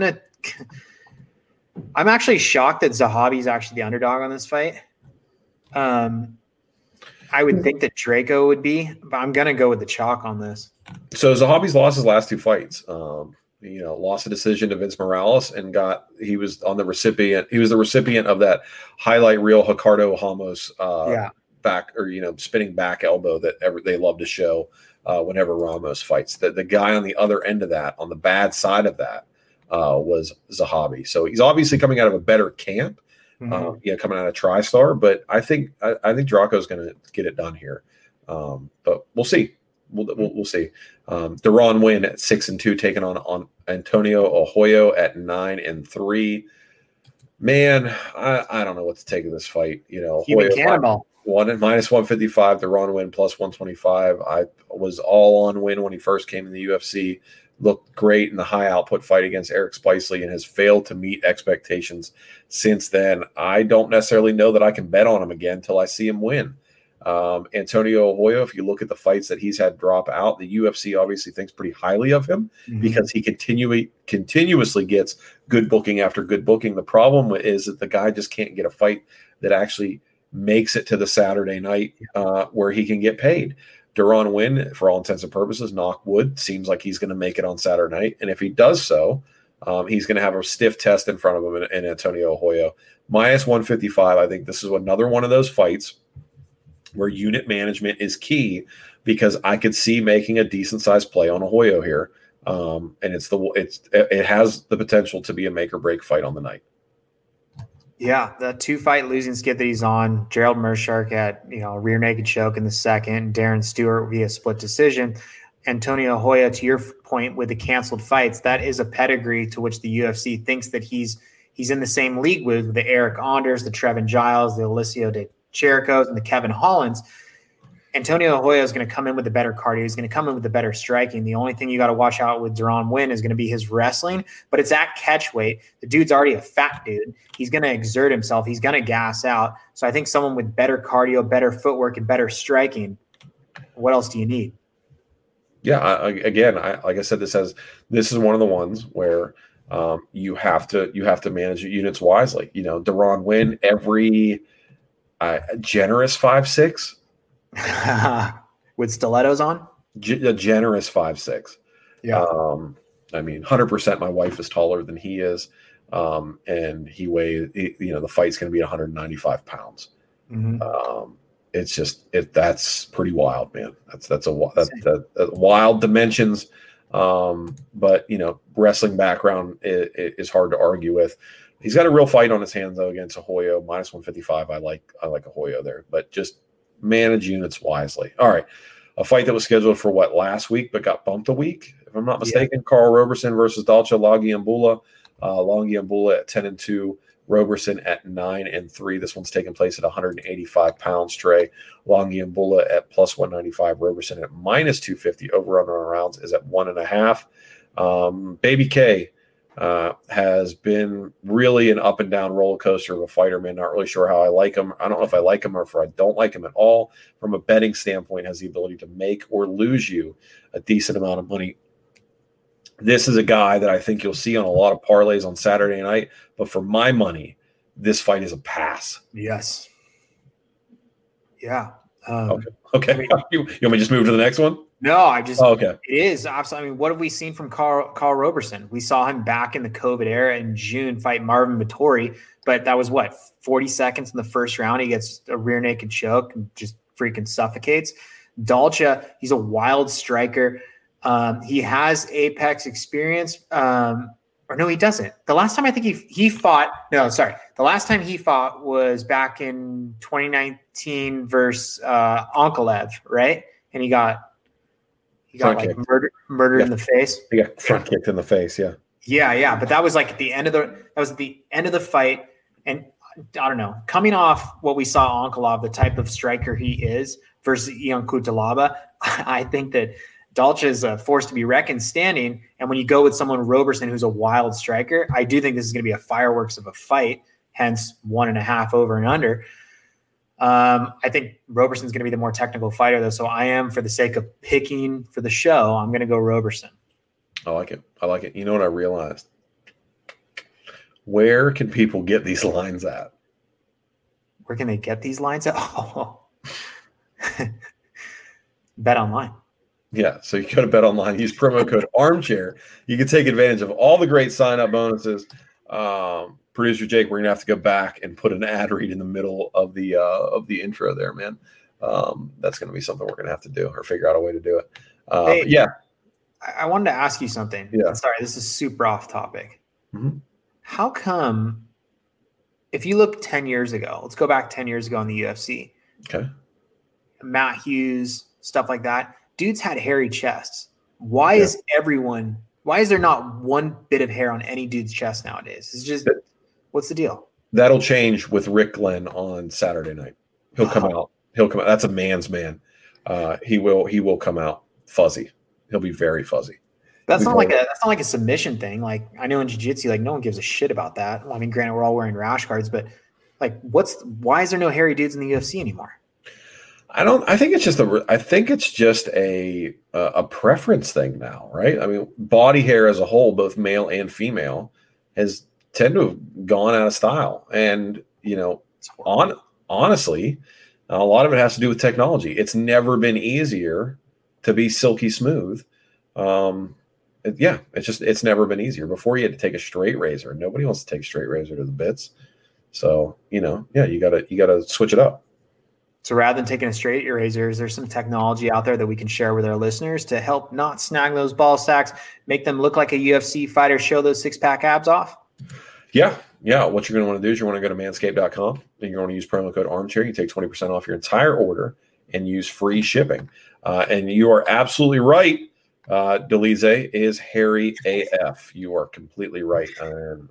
Speaker 4: actually shocked that Zahabi is actually the underdog on this fight. I would think that Draco would be, but I'm going to go with the chalk on this.
Speaker 3: So Zahabi's lost his last two fights. Lost a decision to Vince Morales and he was the recipient of that highlight reel Ricardo Ramos back or spinning back elbow that they love to show whenever Ramos fights. The guy on the other end of that, on the bad side of that, was Zahabi. So he's obviously coming out of a better camp, coming out of TriStar. But I think Draco's going to get it done here. But we'll see. We'll see. Deron Winn at 6-2, taking on Antonio Arroyo at 9-3. Man, I don't know what to take of this fight.
Speaker 4: Human Cannonball.
Speaker 3: Minus 155, Deron Winn plus 125. I was all on Winn when he first came in the UFC. Looked great in the high output fight against Eric Spicely and has failed to meet expectations since then. I don't necessarily know that I can bet on him again until I see him win. Antonio Arroyo, if you look at the fights that he's had drop out, the UFC obviously thinks pretty highly of him because he continuously gets good booking after good booking. The problem is that the guy just can't get a fight that actually makes it to the Saturday night where he can get paid. Deron Winn, for all intents and purposes, knock wood, seems like he's going to make it on Saturday night. And if he does so, he's going to have a stiff test in front of him in Antonio Arroyo. Minus 155, I think this is another one of those fights where unit management is key because I could see making a decent sized play on Arroyo here. And it has the potential to be a make or break fight on the night.
Speaker 4: Yeah, the 2-fight losing skid that he's on, Gerald Meerschaert at rear naked choke in the second, Darren Stewart via split decision. Antonio Arroyo, to your point with the canceled fights, that is a pedigree to which the UFC thinks that he's in the same league with the Eric Anders, the Trevin Giles, the Alessio De Chiricos, and the Kevin Hollands. Antonio Arroyo is going to come in with the better cardio. He's going to come in with the better striking. The only thing you got to watch out with Deron Winn is going to be his wrestling, but it's at catch weight. The dude's already a fat dude. He's going to exert himself. He's going to gas out. So I think someone with better cardio, better footwork, and better striking, what else do you need?
Speaker 3: Yeah, like I said, this is one of the ones where you have to manage your units wisely. Deron Winn every generous 5'6".
Speaker 4: With stilettos on?
Speaker 3: A generous 5'6".
Speaker 4: Yeah.
Speaker 3: 100% my wife is taller than he is. And he weighs, the fight's going to be 195 pounds. It's just, that's pretty wild, man. That's wild dimensions. But wrestling background is hard to argue with. He's got a real fight on his hands though against Arroyo. Minus 155. I like Arroyo there, but just manage units wisely. All right. A fight that was scheduled for last week, but got bumped a week, if I'm not mistaken. Yeah. Karl Roberson versus Dalcha Longiambula. Longiambula at 10-2, Roberson at 9-3. This one's taking place at 185 pounds. Trey Longiambula at plus 195, Roberson at minus 250. Over on rounds is at 1.5. Baby K has been really an up and down roller coaster of a fighter, man. Not really sure how I like him. I don't know if I like him or if I don't like him at all. From a betting standpoint, has the ability to make or lose you a decent amount of money. This is a guy that I think you'll see on a lot of parlays on Saturday night. But for my money, this fight is a pass.
Speaker 4: Yes. Yeah.
Speaker 3: Okay. You want me to just move to the next one?
Speaker 4: No,
Speaker 3: okay.
Speaker 4: It is absolutely. What have we seen from Karl Roberson? We saw him back in the COVID era in June fight Marvin Vettori, but that was 40 seconds in the first round. He gets a rear naked choke and just freaking suffocates. Dalcha, he's a wild striker. He has Apex experience. Or no, he doesn't. The last time I think he fought. No, sorry. The last time he fought was back in 2019 versus Ankalaev, right? And he got murdered in the face.
Speaker 3: He got front kicked in the face. Yeah.
Speaker 4: Yeah. But that was at the end of the fight. And I don't know, coming off what we saw Ankalaev, the type of striker he is versus Ion Cutelaba, I think that Dalcha is a force to be reckoned standing. And when you go with someone Roberson, who's a wild striker, I do think this is going to be a fireworks of a fight, hence 1.5 over and under. I think Roberson's going to be the more technical fighter, though. So I am, for the sake of picking for the show, I'm going to go Roberson.
Speaker 3: I like it. You know what I realized? Where can people get these lines at?
Speaker 4: Where can they get these lines at? Oh. Bet online.
Speaker 3: Yeah, so you go to Bet Online, use promo code Armchair. You can take advantage of all the great sign-up bonuses. Producer Jake, we're gonna have to go back and put an ad read in the middle of the intro there, man. That's gonna be something we're gonna have to do or figure out a way to do it.
Speaker 4: Hey,
Speaker 3: yeah,
Speaker 4: I wanted to ask you something.
Speaker 3: Yeah.
Speaker 4: Sorry, this is super off topic.
Speaker 3: Mhm.
Speaker 4: How come, if you look 10 years ago, let's go back 10 years ago in the UFC,
Speaker 3: Okay.
Speaker 4: Matt Hughes, stuff like that, dudes had hairy chests. Why is there not one bit of hair on any dude's chest nowadays? It's just, what's the deal?
Speaker 3: That'll change with Rick Glenn on Saturday night. He'll come out. That's a man's man. He will come out fuzzy. He'll be very fuzzy.
Speaker 4: That's not like a submission thing. Like, I know in jiu-jitsu, like, no one gives a shit about that. Well, I mean, granted, we're all wearing rash guards, but like, why is there no hairy dudes in the UFC anymore?
Speaker 3: I think it's just a preference thing now, right? I mean, body hair as a whole, both male and female, has tend to have gone out of style. And, honestly, a lot of it has to do with technology. It's never been easier to be silky smooth. It's never been easier. Before, you had to take a straight razor. Nobody wants to take a straight razor to the bits. So, you gotta switch it up.
Speaker 4: So rather than taking a straight razor, is there some technology out there that we can share with our listeners to help not snag those ball sacks, make them look like a UFC fighter, show those six-pack abs off?
Speaker 3: Yeah. What you're going to want to do is you want to go to manscaped.com and you're going to use promo code Armchair. You take 20% off your entire order and use free shipping. And you are absolutely right. Delize is hairy AF. You are completely right. And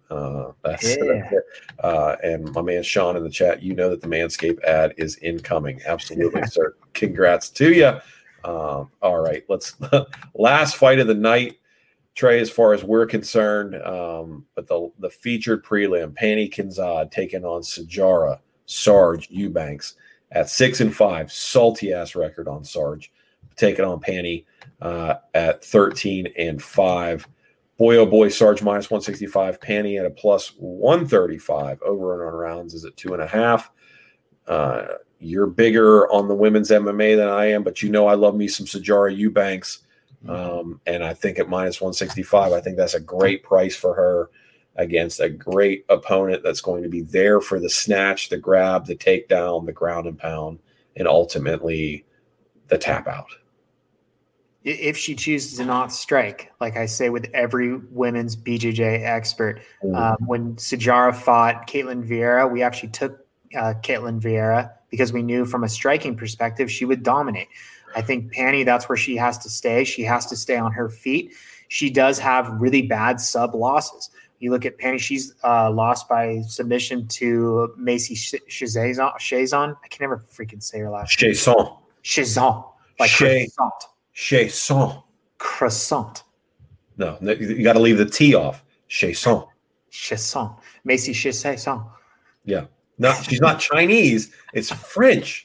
Speaker 3: and my man Sean in the chat, you know that the Manscaped ad is incoming. Absolutely, sir. Congrats to you. All right, let's last fight of the night, Trey, as far as we're concerned. But the featured prelim, Pannie Kianzad taking on Sijara Sarge Eubanks at 6-5, salty ass record on Sarge, taking on Pannie at 13-5. Boy, oh boy, Sarge minus 165. Pannie at a plus 135. Over and on rounds is at 2.5. You're bigger on the women's MMA than I am, but I love me some Sijara Eubanks. And I think at minus 165, I think that's a great price for her against a great opponent that's going to be there for the snatch, the grab, the takedown, the ground and pound, and ultimately the tap out.
Speaker 4: If she chooses to not strike, like I say with every women's BJJ expert, when Sijara fought Caitlin Vieira, we actually took Caitlin Vieira because we knew from a striking perspective she would dominate. I think Pannie, that's where she has to stay. She has to stay on her feet. She does have really bad sub losses. You look at Pannie, she's lost by submission to Macy Chiasson. I can never freaking say her last name. Chiasson. Like croissant.
Speaker 3: Chiasson.
Speaker 4: Croissant.
Speaker 3: No, you got to leave the T off. Chiasson.
Speaker 4: Macy Chiasson.
Speaker 3: Yeah. No, she's not Chinese. It's French.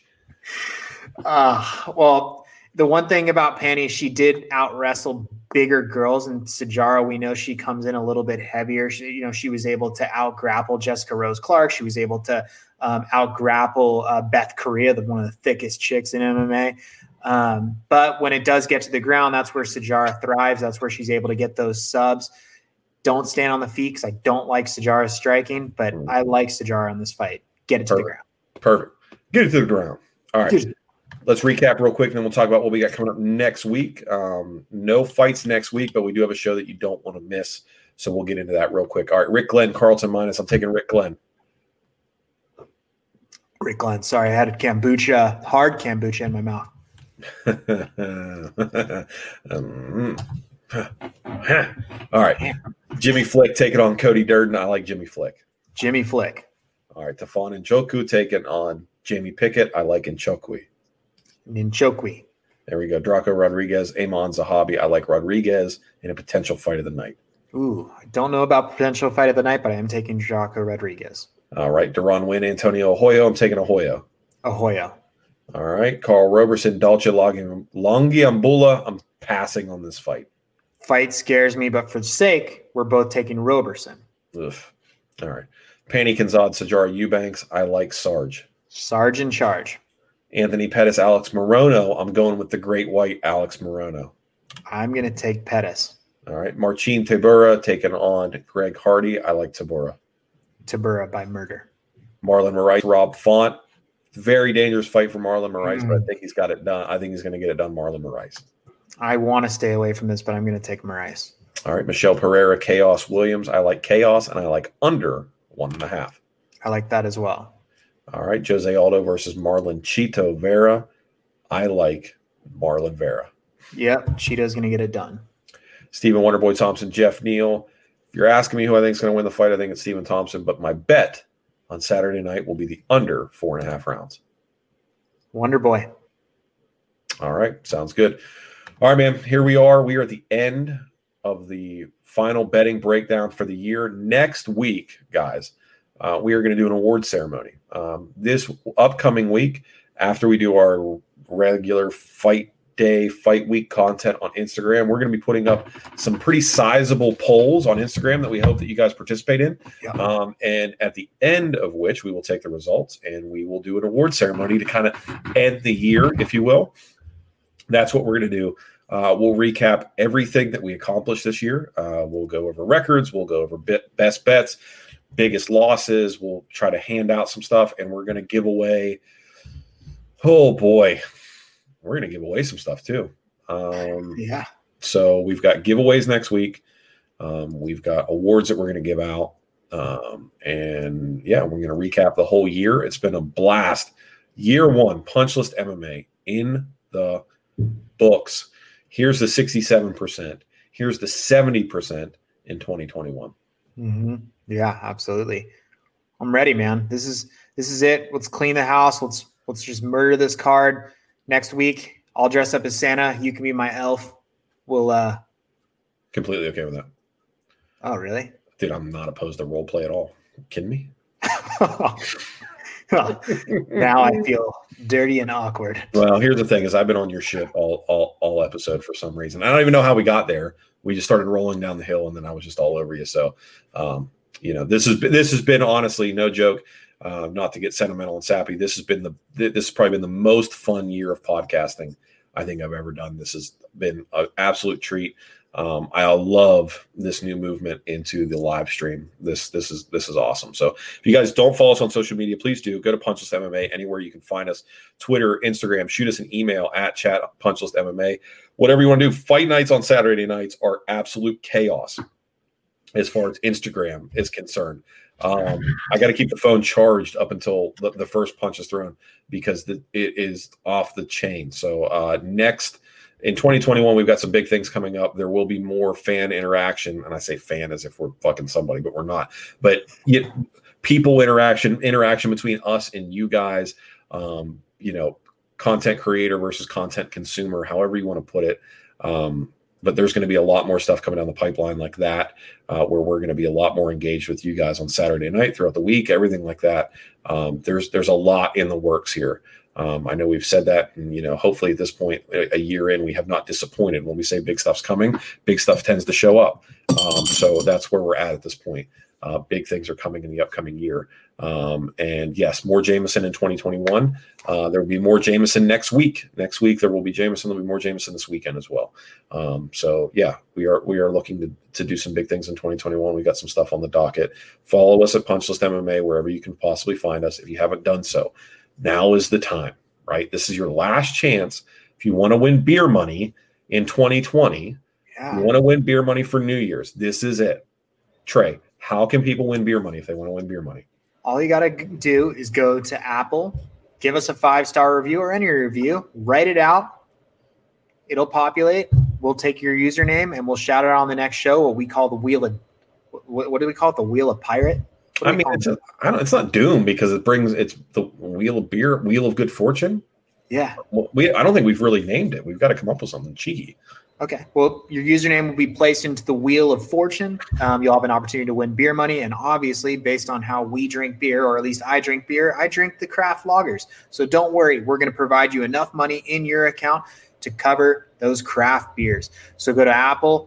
Speaker 4: Well, the one thing about Pannie, she did out wrestle bigger girls, and Sijara, we know she comes in a little bit heavier. She was able to out grapple Jessica Rose Clark. She was able to out grapple Beth Correa, one of the thickest chicks in MMA. But when it does get to the ground, that's where Sijara thrives. That's where she's able to get those subs. Don't stand on the feet because I don't like Sijara's striking, but I like Sijara in this fight. Get it to the ground.
Speaker 3: Perfect. Get it to the ground. All right. Let's recap real quick, and then we'll talk about what we got coming up next week. No fights next week, but we do have a show that you don't want to miss, so we'll get into that real quick. All right, Rick Glenn, Carlton minus. I'm taking Rick Glenn.
Speaker 4: Rick Glenn. Sorry, I had hard kombucha in my mouth.
Speaker 3: All right, Jimmy Flick taking on Cody Durden. I like Jimmy Flick.
Speaker 4: Jimmy Flick.
Speaker 3: All right, Tafon Njoku taking on Jamie Pickett. I like Njoku. There we go. Draco Rodriguez, Amon Zahabi. I like Rodriguez in a potential fight of the night.
Speaker 4: Ooh, I don't know about potential fight of the night, but I am taking Draco Rodriguez.
Speaker 3: All right, Deron Wynn, Antonio Ahoyo. I'm taking Ahoyo. All right, Carl Roberson, Dalcha Longiambula. I'm passing on this fight.
Speaker 4: Fight scares me, but for the sake, we're both taking Roberson.
Speaker 3: Ugh. All right. Pannie Kianzad, Sijara Eubanks. I like Sarge.
Speaker 4: Sarge in charge.
Speaker 3: Anthony Pettis, Alex Morono. I'm going with the great white Alex Morono.
Speaker 4: I'm going to take Pettis.
Speaker 3: All right. Marcin Tybura taking on Greg Hardy. I like Tybura.
Speaker 4: Tybura by murder.
Speaker 3: Marlon Moraes, Rob Font. Very dangerous fight for Marlon Moraes, but I think he's got it done. I think he's going to get it done, Marlon Moraes.
Speaker 4: I want to stay away from this, but I'm going to take Moraes.
Speaker 3: All right. Michelle Pereira, Chaos Williams. I like Chaos, and I like under 1.5.
Speaker 4: I like that as well.
Speaker 3: All right. Jose Aldo versus Marlon Chito Vera. I like Marlon Vera.
Speaker 4: Yep. Cheeto's going to get it done.
Speaker 3: Stephen Wonderboy Thompson, Jeff Neal. If you're asking me who I think is going to win the fight, I think it's Stephen Thompson. But my bet on Saturday night will be the under 4.5 rounds.
Speaker 4: Wonderboy.
Speaker 3: All right. Sounds good. All right, man. Here we are. We are at the end of the final betting breakdown for the year. Next week, guys, we are going to do an award ceremony. This upcoming week, after we do our regular fight week content on Instagram, we're going to be putting up some pretty sizable polls on Instagram that we hope that you guys participate in. Yeah. And at the end of which we will take the results and we will do an award ceremony to kind of end the year, if you will. That's what we're going to do. We'll recap everything that we accomplished this year. We'll go over records. We'll go over best bets, biggest losses. We'll try to hand out some stuff, and we're going to give away. Oh boy, we're going to give away some stuff too.
Speaker 4: Yeah.
Speaker 3: So we've got giveaways next week. We've got awards that we're going to give out, and yeah, we're going to recap the whole year. It's been a blast. Year one, Punch List MMA in the books. Here's the 67%. Here's the 70% in 2021.
Speaker 4: Mm-hmm. Yeah, absolutely. I'm ready, man. This is it. Let's clean the house. Let's just murder this card. Next week, I'll dress up as Santa. You can be my elf. We'll
Speaker 3: completely okay with that.
Speaker 4: Oh, really?
Speaker 3: Dude, I'm not opposed to role play at all. You kidding me?
Speaker 4: Now I feel dirty and awkward.
Speaker 3: Well, here's the thing: is I've been on your ship all episode for some reason. I don't even know how we got there. We just started rolling down the hill, and then I was just all over you. So, this has been honestly, no joke. Not to get sentimental and sappy. This has probably been the most fun year of podcasting I think I've ever done. This has been an absolute treat. I love this new movement into the live stream. This is awesome. So if you guys don't follow us on social media, please do. Go to Punchlist MMA anywhere you can find us. Twitter, Instagram, shoot us an email at chat@punchlistmma. Whatever you want to do. Fight nights on Saturday nights are absolute chaos as far as Instagram is concerned. I got to keep the phone charged up until the first punch is thrown because it is off the chain. So next in 2021, we've got some big things coming up. There will be more fan interaction, and I say fan as if we're fucking somebody, but we're not. But people interaction between us and you guys. Content creator versus content consumer, however you want to put it. But there's going to be a lot more stuff coming down the pipeline like that, where we're going to be a lot more engaged with you guys on Saturday night, throughout the week, everything like that. There's a lot in the works here. I know we've said that, and hopefully at this point, a year in, we have not disappointed. When we say big stuff's coming, big stuff tends to show up. So that's where we're at this point. Big things are coming in the upcoming year. And yes, more Jameson in 2021. There will be more Jameson next week. Next week there will be Jameson. There'll be more Jameson this weekend as well. So yeah, we are looking to do some big things in 2021. We got some stuff on the docket. Follow us at Punchlist MMA wherever you can possibly find us. If you haven't done so, now is the time, right? This is your last chance. If you want to win beer money in 2020, you want to win beer money for New Year's. This is it. Trey, how can people win beer money if they want to win beer money?
Speaker 4: All you got to do is go to Apple, give us a 5-star review or any review, write it out. It'll populate. We'll take your username and we'll shout it out on the next show. What we call the wheel of, what do we call it? The wheel of pirate?
Speaker 3: It's not Doom because it's the wheel of beer, wheel of good fortune.
Speaker 4: Yeah.
Speaker 3: I don't think we've really named it. We've got to come up with something cheeky.
Speaker 4: Okay. Well, your username will be placed into the Wheel of Fortune. You'll have an opportunity to win beer money. And obviously, based on how we drink beer, or at least I drink beer, I drink the craft lagers. So don't worry. We're going to provide you enough money in your account to cover those craft beers. So go to Apple,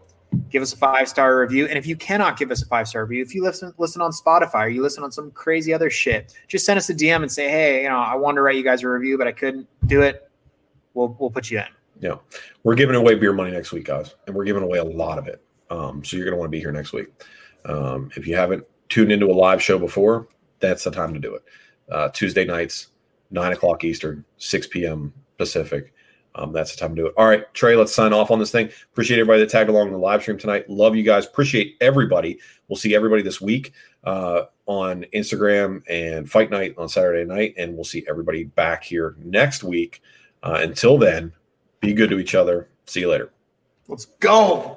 Speaker 4: give us a 5-star review. And if you cannot give us a 5-star review, if you listen on Spotify or you listen on some crazy other shit, just send us a DM and say, hey, I wanted to write you guys a review, but I couldn't do it. We'll put you in.
Speaker 3: Yeah. We're giving away beer money next week, guys, and we're giving away a lot of it. So you're going to want to be here next week. If you haven't tuned into a live show before, that's the time to do it. Tuesday nights, 9 o'clock Eastern, 6 p.m. Pacific. That's the time to do it. All right, Trey, let's sign off on this thing. Appreciate everybody that tagged along in the live stream tonight. Love you guys. Appreciate everybody. We'll see everybody this week on Instagram and Fight Night on Saturday night, and we'll see everybody back here next week. Until then, be good to each other. See you later.
Speaker 4: Let's go.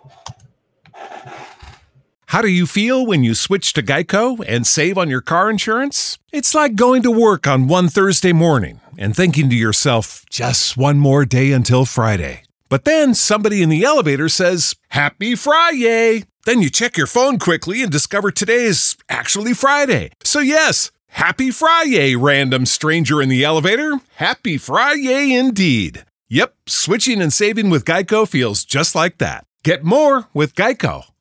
Speaker 1: How do you feel when you switch to Geico and save on your car insurance? It's like going to work on one Thursday morning and thinking to yourself, just one more day until Friday. But then somebody in the elevator says, Happy Friday! Then you check your phone quickly and discover today is actually Friday. So yes, Happy Friday, random stranger in the elevator. Happy Friday indeed. Yep, switching and saving with Geico feels just like that. Get more with Geico.